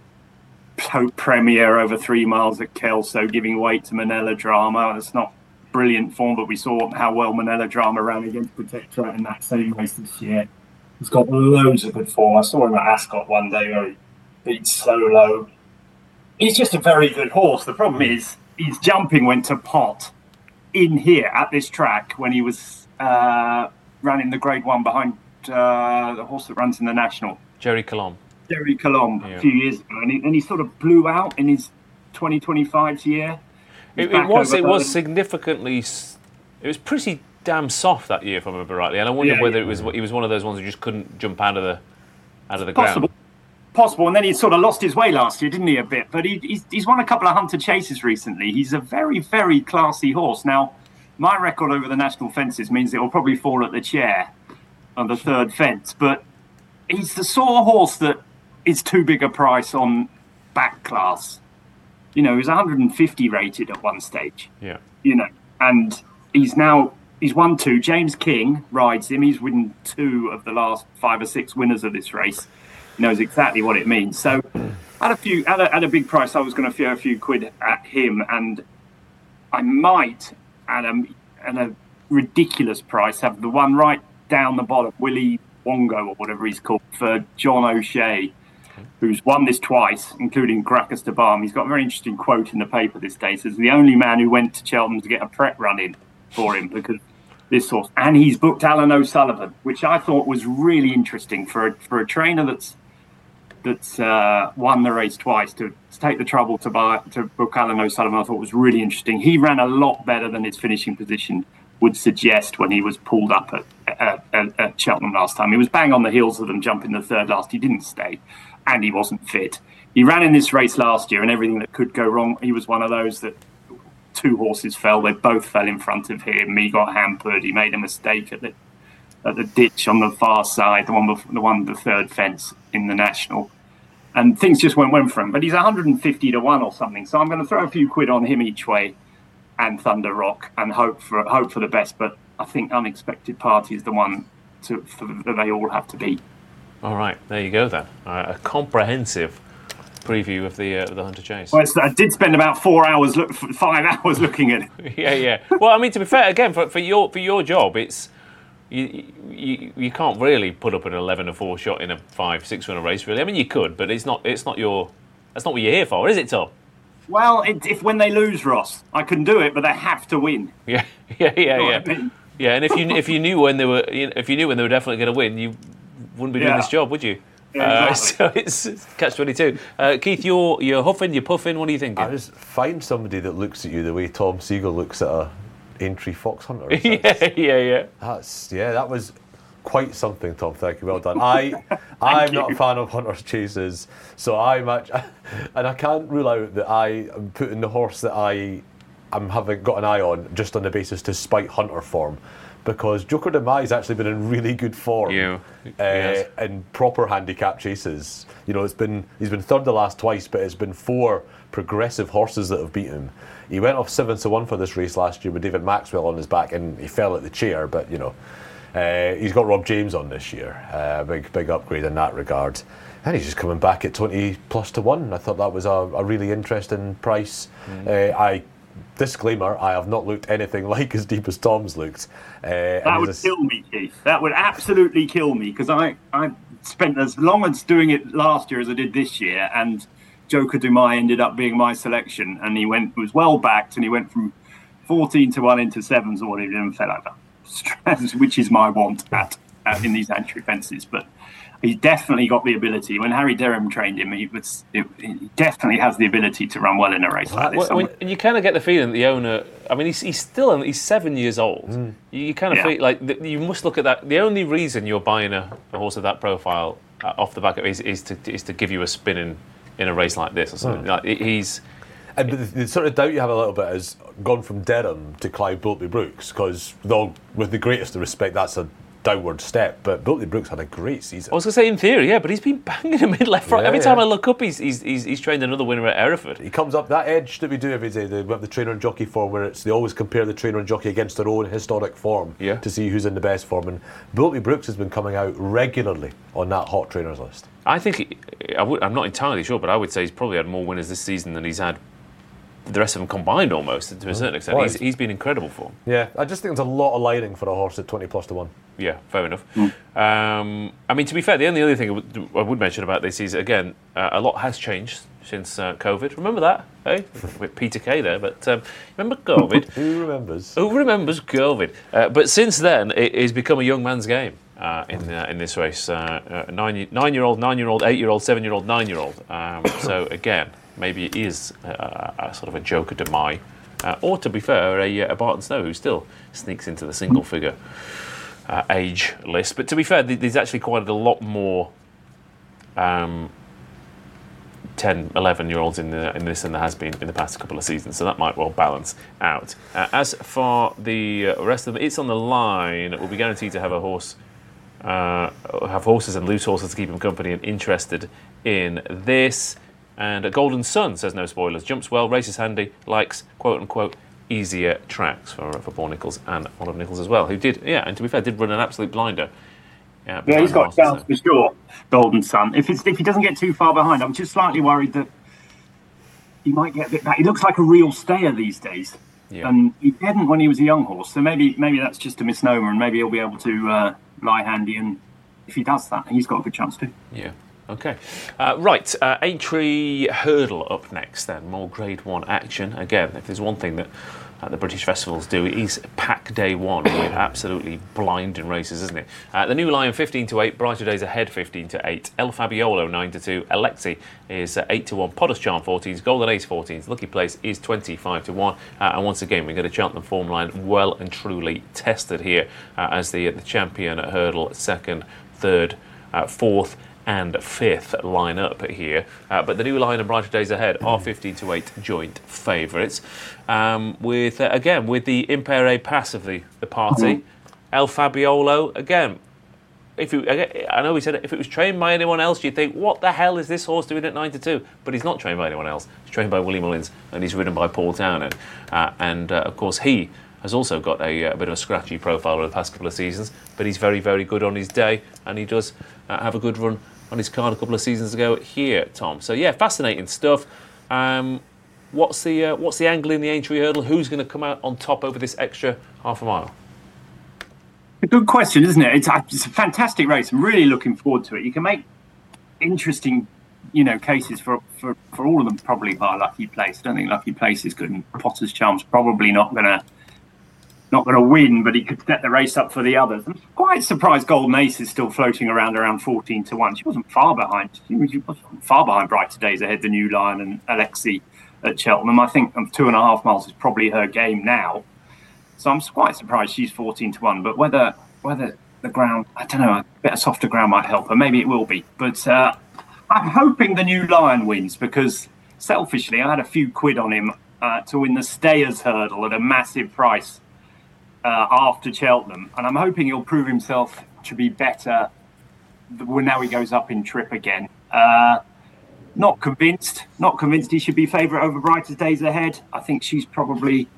Hope Premier over 3 miles at Kelso, giving weight to Manila Drama. It's not brilliant form, but we saw how well Manila Drama ran against Protectorate in that same race this year. He's got loads of good form. I saw him at Ascot one day where he beat Solo. He's just a very good horse. The problem is his jumping went to pot in here at this track when he was running the Grade 1 behind the horse that runs in the National. Jerry Colomb. A few years ago. And he sort of blew out in his 2025 year. It was significantly... It was pretty damn soft that year, if I remember rightly, and I wonder whether he was one of those ones who just couldn't jump out of the ground. Possible, and then he sort of lost his way last year, didn't he, a bit? But he's won a couple of Hunter Chases recently. He's a very, very classy horse. Now, my record over the national fences means it will probably fall at the chair on the third fence, but he's the sort of horse that is too big a price on back class. You know, he was 150 rated at one stage. Yeah. You know, and he's won 2. James King rides him. He's won 2 of the last 5 or 6 winners of this race. He knows exactly what it means. So at a big price, I was going to throw a few quid at him, and I might at a ridiculous price have the one right down the bottom, Willy Wongo or whatever he's called, for John O'Shea, who's won this twice, including Gracchus de Balm. He's got a very interesting quote in the paper this day. It says, the only man who went to Cheltenham to get a prep run in for him because this horse. And he's booked Alan O'Sullivan, which I thought was really interesting for a trainer that's won the race twice to take the trouble to book Alan O'Sullivan. I thought was really interesting. He ran a lot better than his finishing position would suggest when he was pulled up at Cheltenham last time. He was bang on the heels of them jumping the third last. He didn't stay, and he wasn't fit. He ran in this race last year, and everything that could go wrong, he was one of those that 2 horses fell. They both fell in front of him. He got hampered. He made a mistake at the ditch on the far side, the third fence in the National. And things just went for him. But he's 150 to 1 or something. So I'm going to throw a few quid on him each way and Thunder Rock and hope for the best. But I think Unexpected Party is the one that they all have to beat. All right, there you go then. A comprehensive preview of the Hunter Chase. Well, I did spend about 5 hours looking at it. Yeah. Well, I mean, to be fair, again, for your job, it's you can't really put up an 11-4 shot in a 5-6 winner race, really. I mean, you could, but that's not what you're here for, is it, Tom? Well, if when they lose, Ross, I can do it, but they have to win. Yeah. I mean? Yeah, and if you knew when they were definitely going to win, you wouldn't be doing this job, would you? Yeah, exactly. So it's catch-22. Keith, you're huffing, you're puffing. What are you thinking? I just find somebody that looks at you the way Tom Siegel looks at a Aintree fox hunter. Yeah. That was quite something, Tom. Thank you. Well done. I'm not a fan of hunters chases, so and I can't rule out that I am putting the horse that I am having got an eye on just on the basis to spite hunter form, because Joker de Mai has actually been in really good form in proper handicap chases. You know, he's been third the last twice, but it's been 4 progressive horses that have beaten him. He went off 7-1 for this race last year with David Maxwell on his back, and he fell at the chair. But you know, he's got Rob James on this year. Big upgrade in that regard. And he's just coming back at 20+ to 1. I thought that was a really interesting price. Disclaimer, I have not looked anything like as deep as Tom's looked. That would kill me, Keith. That would absolutely kill me, because I spent as long as doing it last year as I did this year, and Joker de Mai ended up being my selection, and he was well backed, and he went from 14-1 into sevens or whatever, and fell over, which is my want in these entry fences. But he definitely got the ability. When Harry Derham trained him, he definitely has the ability to run well in a race like this. And you kind of get the feeling that the owner, I mean, he's 7 years old. You kind of feel like you must look at that. The only reason you're buying a horse of that profile off the back of it is to give you a spin in a race like this or something. Like he's. And the sort of doubt you have a little bit has gone from Derham to Clive Boltley-Brooks, because with the greatest of respect, that's a downward step. But Boltley-Brooks had a great season. I was going to say in theory, yeah, but he's been banging him in left, right. Every time I look up, he's trained another winner at Hereford. He comes up that edge that we do every day. We have the trainer and jockey form, where they always compare the trainer and jockey against their own historic form to see who's in the best form. And Boltley-Brooks has been coming out regularly on that hot trainers list. I think I'm not entirely sure, but I would say he's probably had more winners this season than he's had the rest of them combined, almost, to a certain extent. Well, he's been incredible for him. Yeah, I just think there's a lot of lining for a horse at 20+1. Yeah, fair enough. I mean, to be fair, the only other thing I would mention about this is, again, a lot has changed since COVID. Remember that, eh? With Peter Kay there, but remember COVID? Who remembers? Who remembers COVID? But since then, it has become a young man's game in this race. 9-year-old, 9-year-old, 8-year-old, 7-year-old, 9-year-old. So again, maybe it is a sort of a Joker de Mai, or to be fair, a Barton Snow who still sneaks into the single-figure age list. But to be fair, there's actually quite a lot more 10, 11-year-olds in this than there has been in the past couple of seasons, so that might well balance out. As for the rest of them, it's on the line. We'll be guaranteed to have a horse, have horses and loose horses to keep him company and interested in this. And Golden Sun says no spoilers, jumps well, races handy, likes quote-unquote easier tracks for Paul Nicholls and Oliver Nicholls as well, who did, and to be fair, did run an absolute blinder. Yeah, he's got a chance for sure, Golden Sun. If he doesn't get too far behind, I'm just slightly worried that he might get a bit back. He looks like a real stayer these days. Yeah. And he didn't when he was a young horse, so maybe that's just a misnomer, and maybe he'll be able to lie handy, and if he does that, he's got a good chance too. Yeah. Okay. Right, Aintree Hurdle up next then. More Grade 1 action. Again, if there's one thing that the British festivals do, it is pack day one with absolutely blinding races, isn't it? The New Lion 15-8, Brighter Days Ahead 15-8, El Fabiolo 9-2, Alexi is 8-1, Potter's Charm 14s, Golden Ace 14s, Lucky Place is 25-1, and once again we get a Cheltenham form line well and truly tested here as the champion at Hurdle, second, third, fourth and fifth line up here. But the New Lion and Brighter Days Ahead are 15-8 joint favourites. With the Impere Pass of the party, El Fabiolo, again, I know we said if it was trained by anyone else, you'd think, what the hell is this horse doing at 9-2? But he's not trained by anyone else. He's trained by Willie Mullins, and he's ridden by Paul Townend. Of course, he has also got a bit of a scratchy profile over the past couple of seasons, but he's very, very good on his day, and he does have a good run on his card a couple of seasons ago here, Tom. So yeah, fascinating stuff. What's the angle in the Aintree Hurdle? Who's going to come out on top over this extra half a mile? A good question, isn't it? It's a fantastic race. I'm really looking forward to it. You can make interesting, cases for all of them. Probably by Lucky Place. I don't think Lucky Place is good, and Potter's Charm's probably not going to win, but he could set the race up for the others. I'm quite surprised Golden Ace is still floating around 14-1. She wasn't far behind. She wasn't far behind Brighter Days Ahead, the New Lion and Alexi at Cheltenham. I think 2.5 miles is probably her game now. So I'm quite surprised she's 14-1. But whether the ground, I don't know, a bit of softer ground might help her. Maybe it will be. But I'm hoping the New Lion wins, because selfishly I had a few quid on him to win the Stayers Hurdle at a massive price after Cheltenham, and I'm hoping he'll prove himself to be better when now he goes up in trip again. Not convinced he should be favourite over Brighter Days Ahead. I think she's probably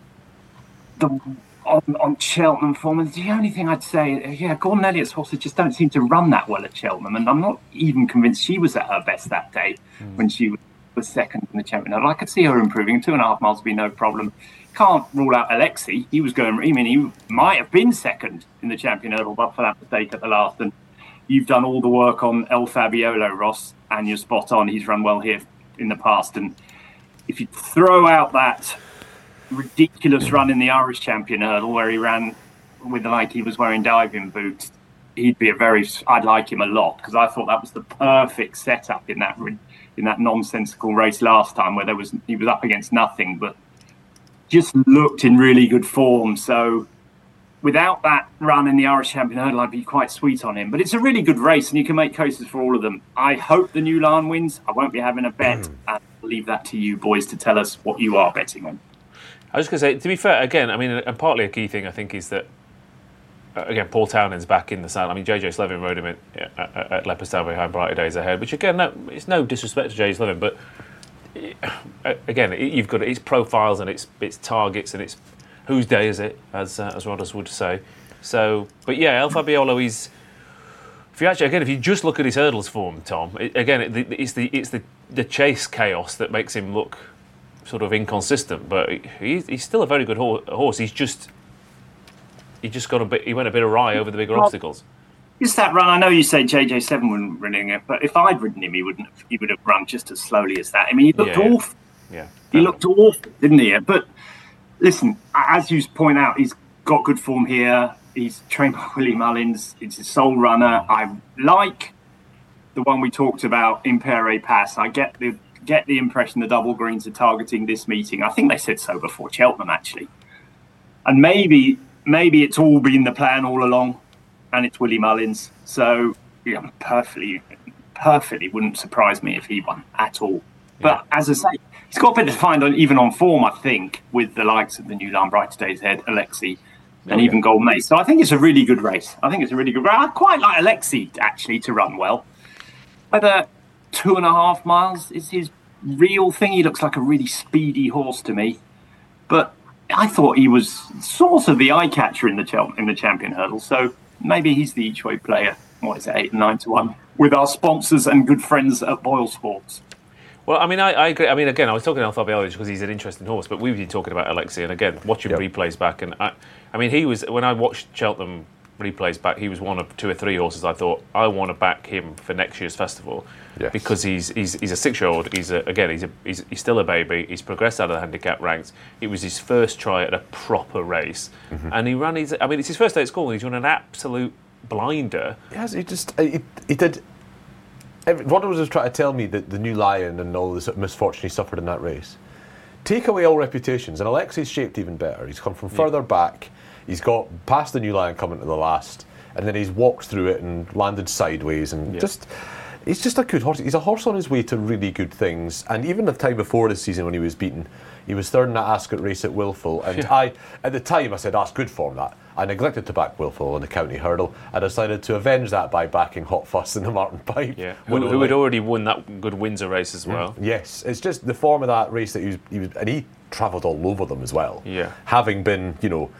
on Cheltenham form. And the only thing I'd say, Gordon Elliott's horses just don't seem to run that well at Cheltenham, and I'm not even convinced she was at her best that day when she was second in the champion. I could see her improving. 2.5 miles would be no problem. Can't rule out Alexi. He might have been second in the champion hurdle, but for that mistake at the last. And you've done all the work on El Fabiolo, Ross, and you're spot on. He's run well here in the past. And if you throw out that ridiculous run in the Irish Champion Hurdle where he ran with like he was wearing diving boots, I'd like him a lot, because I thought that was the perfect setup in that nonsensical race last time where he was up against nothing, but just looked in really good form. So without that run in the Irish Champion Hurdle, I'd be quite sweet on him. But it's a really good race, and you can make cases for all of them. I hope the New Line wins. I won't be having a bet. I'll leave that to you boys to tell us what you are betting on. I was going to say, to be fair, again, I mean, and partly a key thing I think is that, again, Paul Townend's back in the saddle. I mean, JJ Slevin rode him at Leopardstown behind Brighter Days Ahead, which again, it's no disrespect to JJ Slevin, but again, you've got its profiles and its targets and its whose day is it, as Rodders would say. So, but yeah, El Fabiolo is. If you just look at his hurdles form, Tom, it's the chase chaos that makes him look sort of inconsistent. But he's still a very good horse. He went a bit awry over the bigger obstacles. Just that run. I know you say JJ7 wouldn't running it, but if I'd ridden him, he would have run just as slowly as that. I mean, he looked awful. Yeah, he looked awful, didn't he? But listen, as you point out, he's got good form here. He's trained by Willie Mullins. It's his sole runner. I like the one we talked about, Impere Pass. I get the impression the Double Greens are targeting this meeting. I think they said so before Cheltenham, actually. And maybe it's all been the plan all along, and it's Willie Mullins. So, yeah, perfectly wouldn't surprise me if he won at all. But as I say, he's got a bit to find even on form, I think, with the likes of the New Line, Brighter Days Ahead, Alexi, and even Golden Mace. So I think it's a really good race. I quite like Alexi, actually, to run well. Whether 2.5 miles is his real thing, he looks like a really speedy horse to me. But I thought he was sort of the eye catcher in the Champion Hurdle. So maybe he's the each way player. What is it, 8 and 9 to 1 with our sponsors and good friends at Boyle Sports. Well, I mean, I agree. I mean, again, I was talking about Alfabiolo because he's an interesting horse, but we've been talking about Alexi, and again, watching replays back, and I mean, he was, when I watched Cheltenham replays back, he was one of 2 or 3 horses I thought I want to back him for next year's festival because he's a 6-year-old. He's still a baby. He's progressed out of the handicap ranks. It was his first try at a proper race, and he ran. It's his first day at school, and he's run an absolute blinder. Yes, he did. Rodder was just trying to tell me that the New Lion and all the sort of misfortune he suffered in that race. Take away all reputations, and Alexi's shaped even better. He's come from further back. He's got past the New Lion coming to the last, and then he's walked through it and landed sideways, and he's just a good horse. He's a horse on his way to really good things. And even the time before this season when he was beaten, he was third in that Ascot race at Willful, and at the time I said, that's good form, that. I neglected to back Willful in the county hurdle. I decided to avenge that by backing Hot Fuss in the Martin Pipe. Yeah, who had already won that good Windsor race as well. Yes, it's just the form of that race that he was, and he travelled all over them as well. Yeah, having been,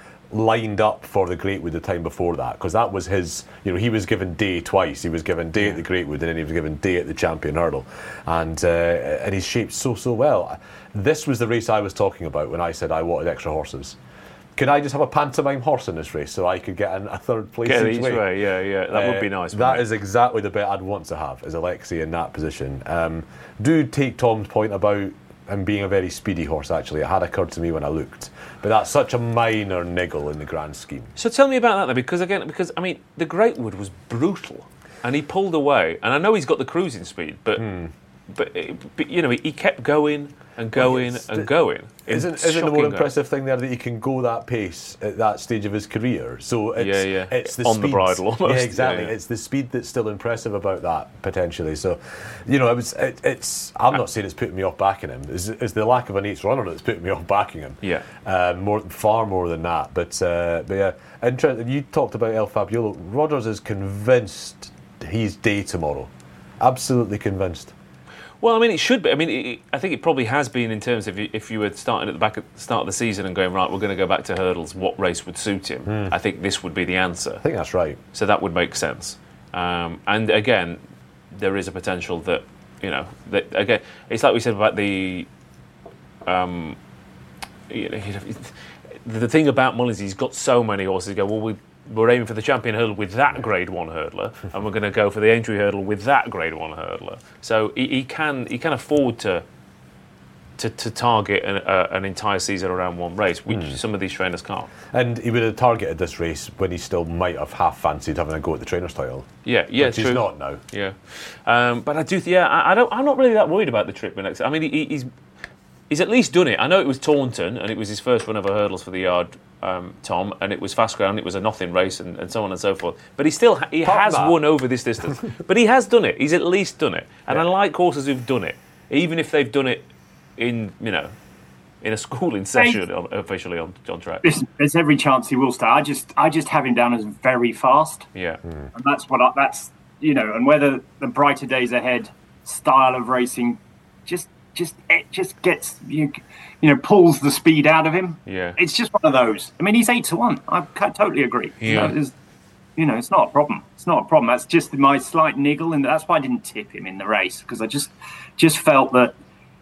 lined up for the Greatwood the time before that, because that was his, he was given day twice. He was given day at the Greatwood, and then he was given day at the Champion Hurdle, and he's shaped so well. This was the race I was talking about when I said I wanted extra horses. Can I just have a pantomime horse in this race so I could get a third place each way? Yeah, that would be nice. That is exactly the bit I'd want to have, is Alexi in that position. Do take Tom's point about him being a very speedy horse, actually. It had occurred to me when I looked. But that's such a minor niggle in the grand scheme. So tell me about that, then, because I mean, the Greatwood was brutal, and he pulled away. And I know he's got the cruising speed, but he kept going and going and going. Isn't the more impressive thing there that he can go that pace at that stage of his career? So it's the on speed, the bridle almost. Yeah, exactly. Yeah. It's the speed that's still impressive about that potentially. So, it's. I'm not saying it's putting me off backing him. It's the lack of an 8th runner that's putting me off backing him. Yeah. Far more than that. But yeah, interesting. You talked about El Fabiolo. Rodders is convinced he's day tomorrow. Absolutely convinced. Well, I mean, it should be. I mean, I think it probably has been in terms of if you were starting at the start of the season and going, right, we're going to go back to hurdles, what race would suit him? I think this would be the answer. I think that's right. So that would make sense. And again, there is a potential that, that again, it's like we said about the thing about Mullins, he's got so many horses. You go, well, we're aiming for the Champion Hurdle with that Grade 1 hurdler, and we're going to go for the Aintree Hurdle with that Grade 1 hurdler. So he can afford to to target an entire season around one race, which some of these trainers can't. And he would have targeted this race when he still might have half fancied having a go at the trainer's title. Yeah, which true. he's not now. Yeah, but I do. I'm not really that worried about the trip next. I mean, he's at least done it. I know it was Taunton, and it was his first run over hurdles for the yard, Tom, and it was fast ground. It was a nothing race, and so on and so forth. But he has won over this distance. But he has done it. He's at least done it. And I like horses who've done it, even if they've done it in a schooling session officially on track. There's every chance he will start. I just have him down as very fast. Yeah, and that's and whether the brighter days ahead style of racing just gets pulls the speed out of him. Yeah, it's just one of those. I mean, he's 8-1. I totally agree. Yeah. It's not a problem. It's not a problem. That's just my slight niggle, and that's why I didn't tip him in the race, because I just felt that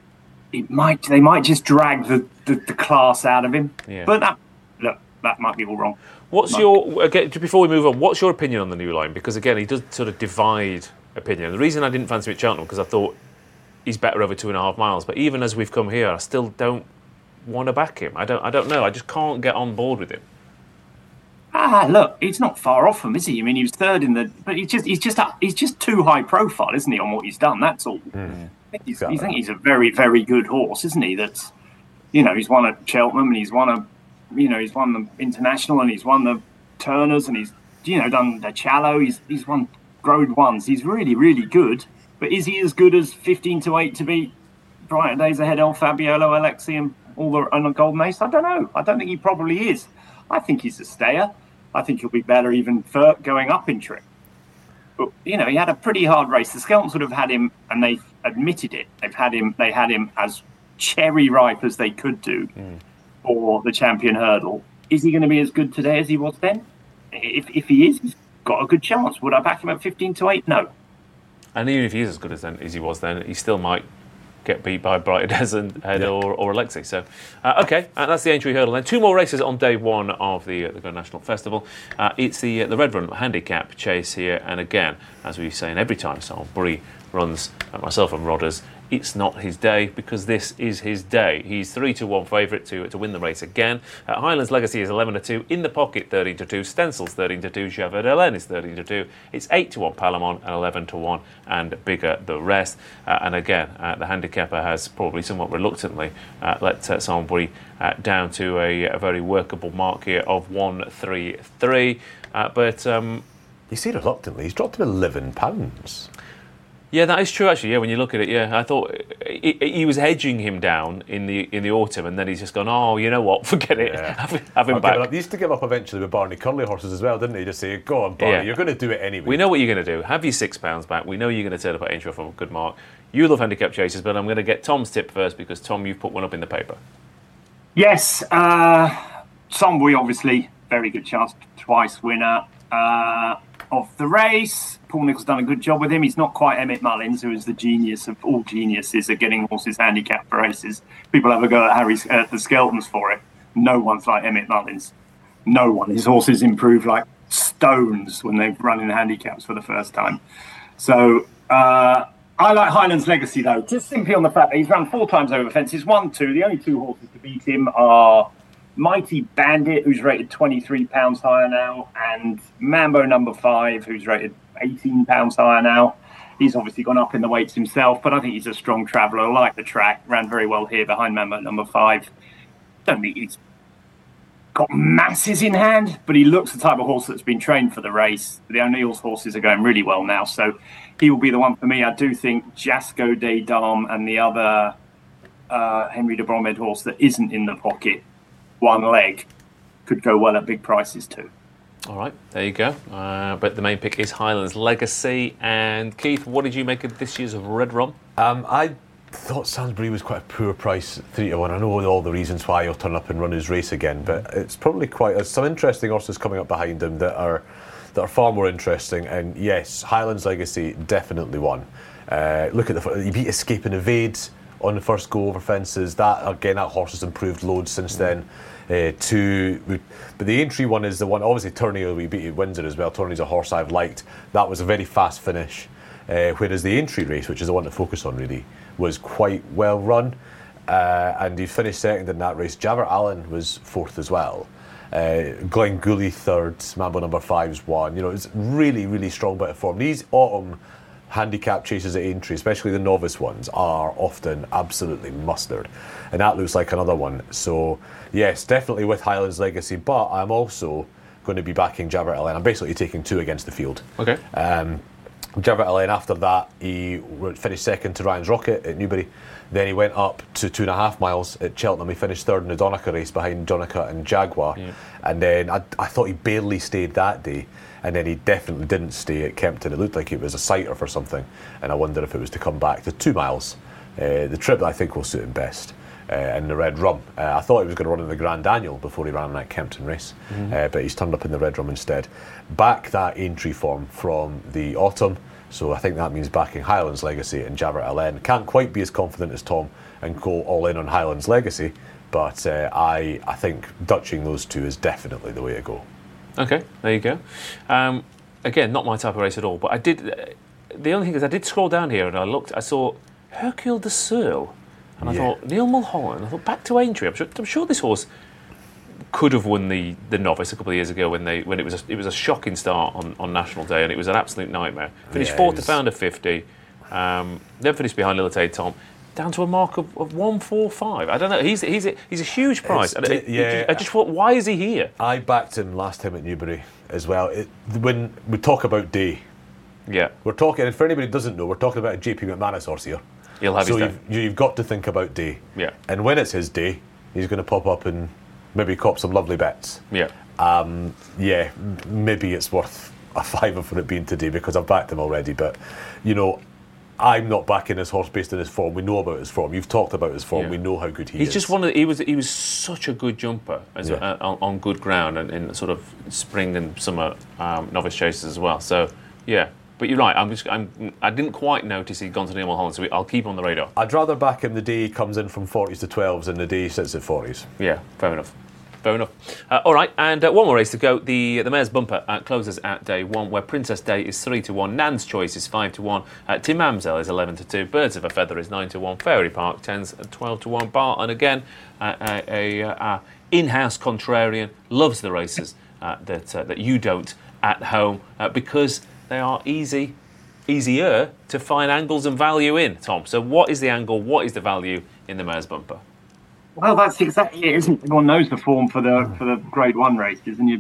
they might just drag the class out of him. Yeah. But that might be all wrong. Before we move on, what's your opinion on the new line? Because again, he does sort of divide opinion. The reason I didn't fancy him at Cheltenham because I thought he's better over 2.5 miles. But even as we've come here, I still don't want to back him. I don't know. I just can't get on board with him. Look, he's not far off him, is he? I mean, he was third but he's just too high profile, isn't he, on what he's done? That's all. I think he's a very, very good horse, isn't he? That's, he's won at Cheltenham, and he's won the International, and he's won the Turners, and he's done the Challow. He's won Grade Ones. He's really, really good. But is he as good as 15-8 to beat Brighter Days Ahead, El Fabiolo, Alexi, and the Golden Ace? I don't know. I don't think he probably is. I think he's a stayer. I think he'll be better even for going up in trip. But he had a pretty hard race. The Skeltons would have had him, and they've admitted it. They had him as cherry ripe as they could do for the Champion Hurdle. Is he going to be as good today as he was then? If he is, he's got a good chance. Would I back him at 15-8? No. And even if he is as good as he was then, he still might get beat by Brighter Days Ahead or Alexi. So, that's the Aintree Hurdle. Then 2 more races on day 1 of the Grand National Festival. It's the Red Run Handicap Chase here, and again, as we say every time Salisbury runs, myself and Rodders, it's not his day because this is his day. He's 3-1 favourite to win the race again. Highlands Legacy is 11-2. In the Pocket 13-2. Stencil's 13-2. Javert Hélène is 13-2. It's 8-1 Palamon and 11-1 and Bigger the rest. And again, the handicapper has probably somewhat reluctantly let Salisbury down to a very workable mark here of 1-3-3. But you see, reluctantly, he's dropped him £11. Yeah, that is true. Actually, when you look at it, I thought he was hedging him down in the autumn, and then he's just gone. Oh, you know what? Forget it. Yeah. Have him back. He used to give up eventually with Barney Curley horses as well, didn't he? Just say, "Go on, Barney, you're going to do it anyway." We know what you're going to do. Have your £6 back. We know you're going to turn up at Aintree from a good mark. You love handicap chases, but I'm going to get Tom's tip first because Tom, you've put one up in the paper. Yes, Salisbury obviously very good chance, twice winner of the race. Paul Nicholls done a good job with him. He's not quite Emmett Mullins, who is the genius of all geniuses at getting horses handicapped for races. People have a go at the Skeltons for it. No one's like Emmett Mullins. No one. His horses improve like stones when they've run in the handicaps for the first time. So I like Highlands Legacy, though, just simply on the fact that he's run 4 times over fences, 1-2. The only 2 horses to beat him are Mighty Bandit, who's rated £23 higher now, and Mambo number 5, who's rated £18 higher now. He's obviously gone up in the weights himself, but I think he's a strong traveller. I like the track, ran very well here behind Mambo number 5. Don't think he's got masses in hand, but he looks the type of horse that's been trained for the race. The O'Neill's horses are going really well now, so he will be the one for me. I do think Jasco des Dames and the other Henry de Bromhead horse that isn't in the Pocket, one leg, could go well at big prices too. All right, there you go. But the main pick is Highlands Legacy. And Keith, what did you make of this year's Red Run? I thought Salisbury was quite a poor price, 3-1. I know all the reasons why he'll turn up and run his race again, but it's probably there's some interesting horses coming up behind him that are far more interesting. And yes, Highlands Legacy definitely won. Look at he beat Escape and Evade on the first go over fences. That horse has improved loads since then. But the Aintree one is the one. Obviously, Tourney we beat at Windsor as well. Tourney's a horse I've liked. That was a very fast finish. Whereas the Aintree race, which is the one to focus on really, was quite well run. and he finished second in that race. Javert Allen was fourth as well. Glenn Gooley third, Mambo number 5's won. You know, it's really, really strong bit of form. These autumn handicap chases at Aintree, especially the novice ones, are often absolutely mustard, and that looks like another one. So yes, definitely with Highlands Legacy, but I'm also going to be backing Javert Allen. I'm basically taking 2 against the field. Okay. Javert Allen, after that, he finished second to Ryan's Rocket at Newbury. Then he went up to 2.5 miles at Cheltenham. He finished third in the Donica race behind Donica and Jaguar. Yeah. And then I thought he barely stayed that day. And then he definitely didn't stay at Kempton. It looked like it was a sighter for something. And I wonder if it was to come back to 2 miles. The trip that I think will suit him best. In the Red Rum. I thought he was going to run in the Grand Annual before he ran that Kempton race. But he's turned up in the Red Rum instead. Back that Aintree form from the autumn. So I think that means backing Highlands Legacy and Javert Allen. Can't quite be as confident as Tom and go all in on Highlands Legacy, but I think dutching those 2 is definitely the way to go. Okay, there you go. Again, not my type of race at all, but I did. The only thing is, I did scroll down here and I saw Hercule de Searle, and I thought Neil Mulholland. I thought back to Aintree. I'm sure this horse could have won the novice a couple of years ago when it was a shocking start on National Day, and it was an absolute nightmare. Finished fourth to Founder 50, then finished behind Lilite Tom, down to a mark of 145. I don't know. He's a huge price. I just thought, why is he here? I backed him last time at Newbury as well. When we talk about Day, we're talking. And for anybody who doesn't know, we're talking about a JP McManus horse here. He'll have his day. You've got to think about Day. Yeah. And when it's his day, he's going to pop up and maybe cop some lovely bets. Yeah. Maybe it's worth a $5 for it being today because I've backed him already. But, you know, I'm not backing his horse based on his form. We know about his form. You've talked about his form. Yeah. We know how good he is. He's just one of the, he was such a good jumper on good ground and in sort of spring and summer novice chases as well. So, yeah. But you're right. I didn't quite notice he'd gone to Neil Mulholland, so I'll keep on the radar. I'd rather back him the day he comes in from 40s to 12s than the day he sits at 40s. Yeah, fair enough. All right, and one more race to go. The Mayor's Bumper closes at day 1, where Princess Day is 3-1, Nan's Choice is 5-1, Tim Amsel is 11-2, Birds of a Feather is 9-1, Fairy Park 10's 12-1, Bar, and again a in-house contrarian, loves the races that you don't at home because they are easier to find angles and value in, Tom. So what is the angle, what is the value in the Mayor's Bumper? Well, that's exactly it, isn't it? Everyone knows the form for the Grade 1 races, and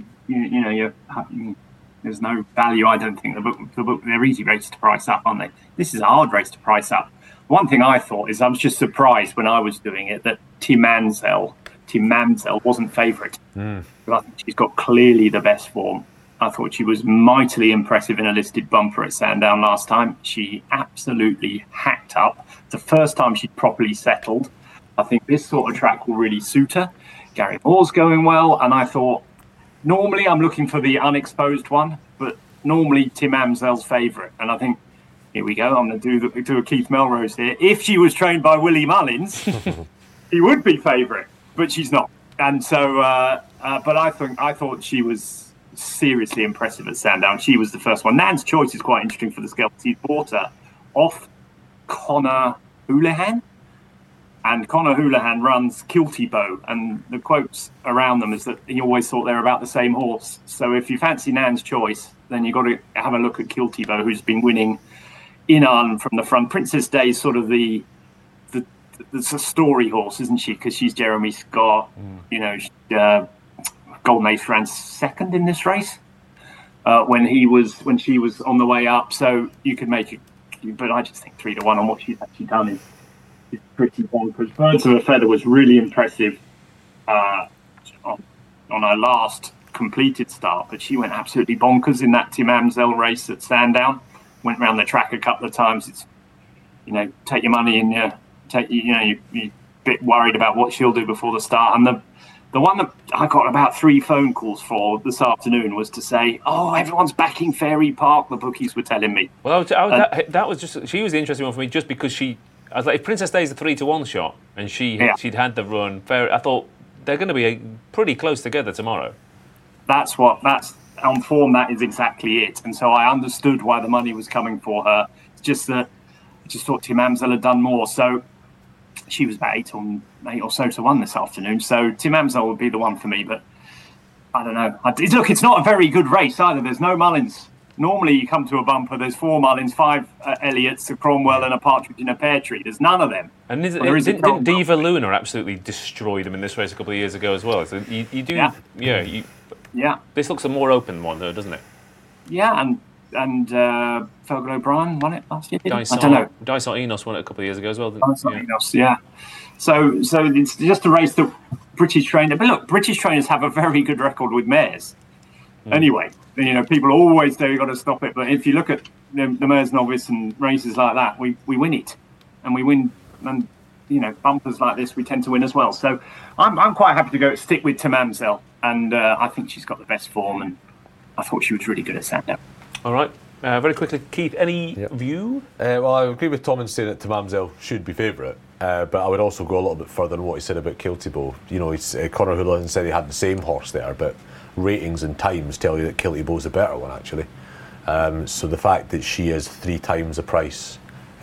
there's no value. I don't think the book they're easy races to price up, aren't they? This is a hard race to price up. One thing I thought is I was just surprised when I was doing it that Tim Amsel wasn't favourite. But I think she's got clearly the best form. I thought she was mightily impressive in a listed bumper at Sandown last time. She absolutely hacked up. The first time she'd properly settled. I think this sort of track will really suit her. Gary Moore's going well, and I thought, normally I'm looking for the unexposed one, but normally Tim Amsel's favourite. And I think, here we go, I'm going to do a Keith Melrose here. If she was trained by Willie Mullins, he would be favourite, but she's not. And so, but I thought she was seriously impressive at Sandown. She was the first one. Nan's Choice is quite interesting for the scalps. He's bought her off Connor Houlihan. And Connor Houlihan runs Kilty Bow, and the quotes around them is that he always thought they're about the same horse. So if you fancy Nan's Choice, then you've got to have a look at Kilty Bow, who's been winning in Ireland from the front. Princess Day is sort of the story horse, isn't she? Because she's Jeremy Scott. You know, Golden Ace ran second in this race when she was on the way up. So you could make it, but I just think 3-1 on what she's actually done is pretty bonkers. Birds of a Feather was really impressive on her last completed start, but she went absolutely bonkers in that Tim Amsel race at Sandown. Went around the track a couple of times. It's, take your money and you're a bit worried about what she'll do before the start. And the one that I got about 3 phone calls for this afternoon was to say, everyone's backing Fairy Park, the bookies were telling me. Well, that was just, she was the interesting one for me just because I was like, if Princess Day's a 3-1 shot and she'd had the run, I thought they're going to be pretty close together tomorrow. That's on form. That is exactly it. And so I understood why the money was coming for her. It's just that I just thought Tim Amsel had done more. So she was about 8 or so to 1 this afternoon. So Tim Amsel would be the one for me, but I don't know. Look, it's not a very good race either. There's no Mullins. Normally you come to a bumper, there's 4 Mullins, 5 Elliots, a Cromwell and a Partridge in a Pear Tree. There's none of them. And didn't Diva Luna absolutely destroy them in this race a couple of years ago as well? So you do, yeah. This looks a more open one though, doesn't it? Yeah, and Fergal O'Brien won it last year. I don't know. Dysart Enos won it a couple of years ago as well. Enos, yeah. So it's just a race that British trainers. But look, British trainers have a very good record with mares. Anyway, people always say you've got to stop it. But if you look at the Mares Novice and races like that, we win it, and we win. And bumpers like this, we tend to win as well. So I'm quite happy to stick with Tim Amsel, and I think she's got the best form, and I thought she was really good at Sandown. All right. Very quickly, Keith, any view? Well, I agree with Tom in saying that Tim Amsel should be favourite, but I would also go a little bit further than what he said about Kiltybo. Conor Houlihan said he had the same horse there, but ratings and times tell you that Kiltybo's the better one, actually. So the fact that she is 3 times the price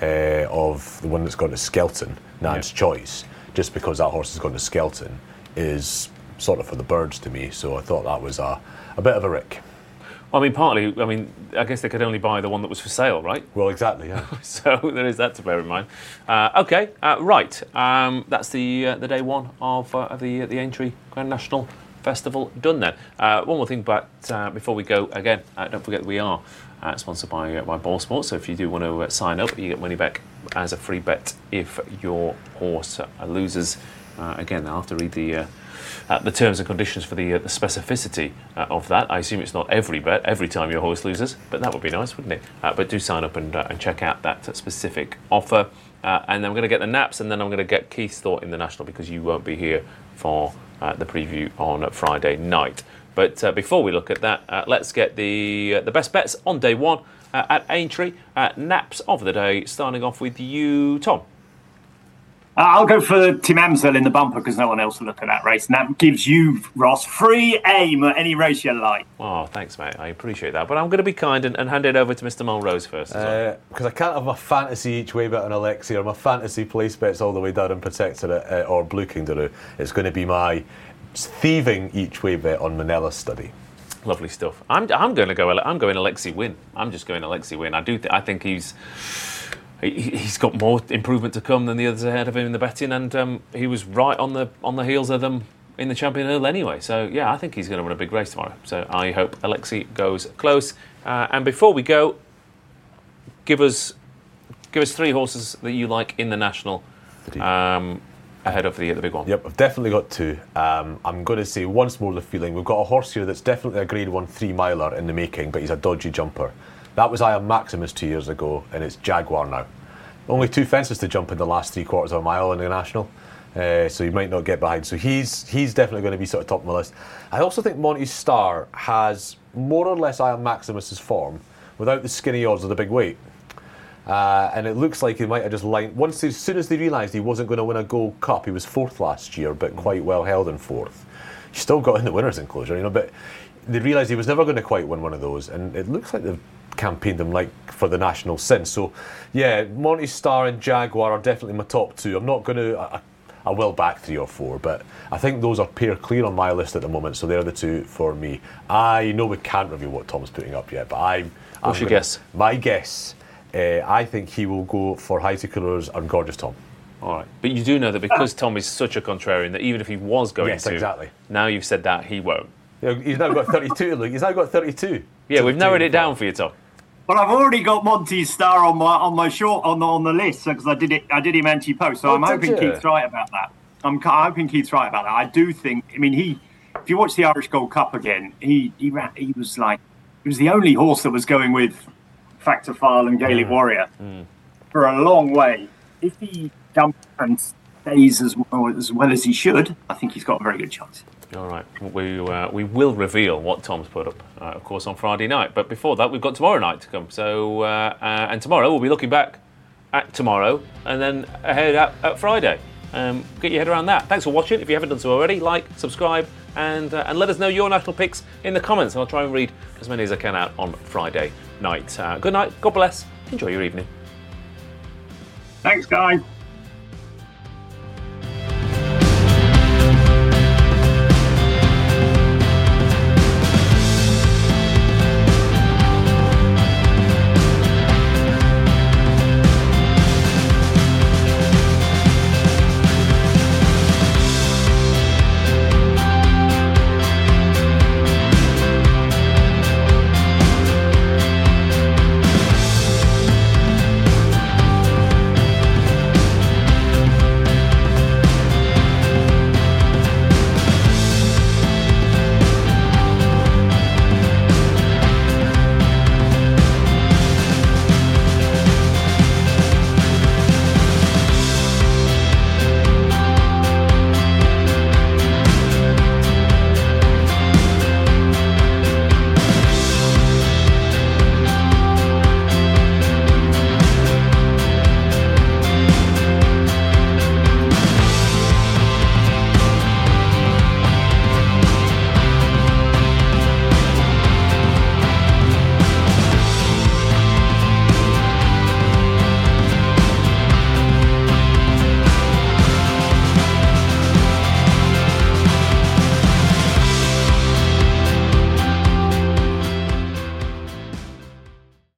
of the one that's gone to Skelton, Nan's Choice, just because that horse has gone to Skelton, is sort of for the birds to me. So I thought that was a bit of a rick. Partly, I guess they could only buy the one that was for sale, right? Well, exactly, yeah. So there is that to bear in mind. Okay, right. That's the day one of the Aintree Grand National Festival done then. One more thing, but before we go, again, don't forget that we are sponsored by Boyle Sports, so if you do want to sign up, you get money back as a free bet if your horse loses. Again, I'll have to read the terms and conditions for the specificity of that. I assume it's not every bet, every time your horse loses, but that would be nice, wouldn't it? But do sign up and check out that specific offer. And then I'm going to get the naps, and then I'm going to get Keith's thought in the National, because you won't be here for the preview on Friday night. But before we look at that, let's get the best bets on day one at Aintree. Naps of the day, starting off with you, Tom. I'll go for Tim Amsel in the bumper, because no one else will look at that race. And that gives you, Ross, free aim at any race you like. Oh, thanks, mate. I appreciate that. But I'm going to be kind and hand it over to Mr. Mulrose first. Because I can't have my fantasy each way bet on Alexi, or my fantasy place bets all the way down in Protectorate or Blue Kangaroo. It's going to be my thieving each way bet on Manila Study. Lovely stuff. I'm going Alexi Win. I'm just going Alexi Win. I think he's got more improvement to come than the others ahead of him in the betting, and he was right on the heels of them in the Champion Hill anyway. So yeah, I think he's going to run a big race tomorrow. So I hope Alexi goes close. And before we go, give us 3 horses that you like in the National ahead of the big one. Yep, I've definitely got 2. I'm going to say once more the feeling. We've got a horse here that's definitely a Grade 1 3-miler in the making, but he's a dodgy jumper. That was I Am Maximus 2 years ago, and it's Jaguar now. Only 2 fences to jump in the last 3/4 of a mile in the National, so you might not get behind. So he's definitely going to be sort of top of my list. I also think Monty Star has more or less I Am Maximus's form without the skinny odds of the big weight. And it looks like he might have just lined... As soon as they realised he wasn't going to win a Gold Cup, he was 4th last year, but quite well held in 4th. He still got in the winner's enclosure, but they realised he was never going to quite win one of those, and it looks like they've campaigned him for the National since. So yeah, Monty Star and Jaguar are definitely my top 2. I'm not going to... I will back 3 or 4, but I think those are pair clear on my list at the moment, so they're the 2 for me. I know we can't review what Tom's putting up yet, but what's your guess? My guess, I think he will go for High to Coolers and Gorgeous Tom. All right, but you do know that because Tom is such a contrarian that even if he was going to, exactly. Now you've said that, he won't. He's now got 32. Look, he's now got 32. Yeah, we've narrowed it down for you, Tom. Well, I've already got Monty Star on my short on the list because I did him anti-post. So I'm hoping Keith's right about that. I'm hoping Keith's right about that. I do think. I mean, if you watch the Irish Gold Cup again, he was the only horse that was going with Factor File and Gaelic Warrior for a long way. If he jumps and stays as well as he should, I think he's got a very good chance. All right, we will reveal what Tom's put up, of course, on Friday night. But before that, we've got tomorrow night to come. So, and tomorrow we'll be looking back at tomorrow and then ahead at Friday. Get your head around that. Thanks for watching. If you haven't done so already, like, subscribe, and let us know your national picks in the comments. And I'll try and read as many as I can out on Friday night. Good night. God bless. Enjoy your evening. Thanks, guys.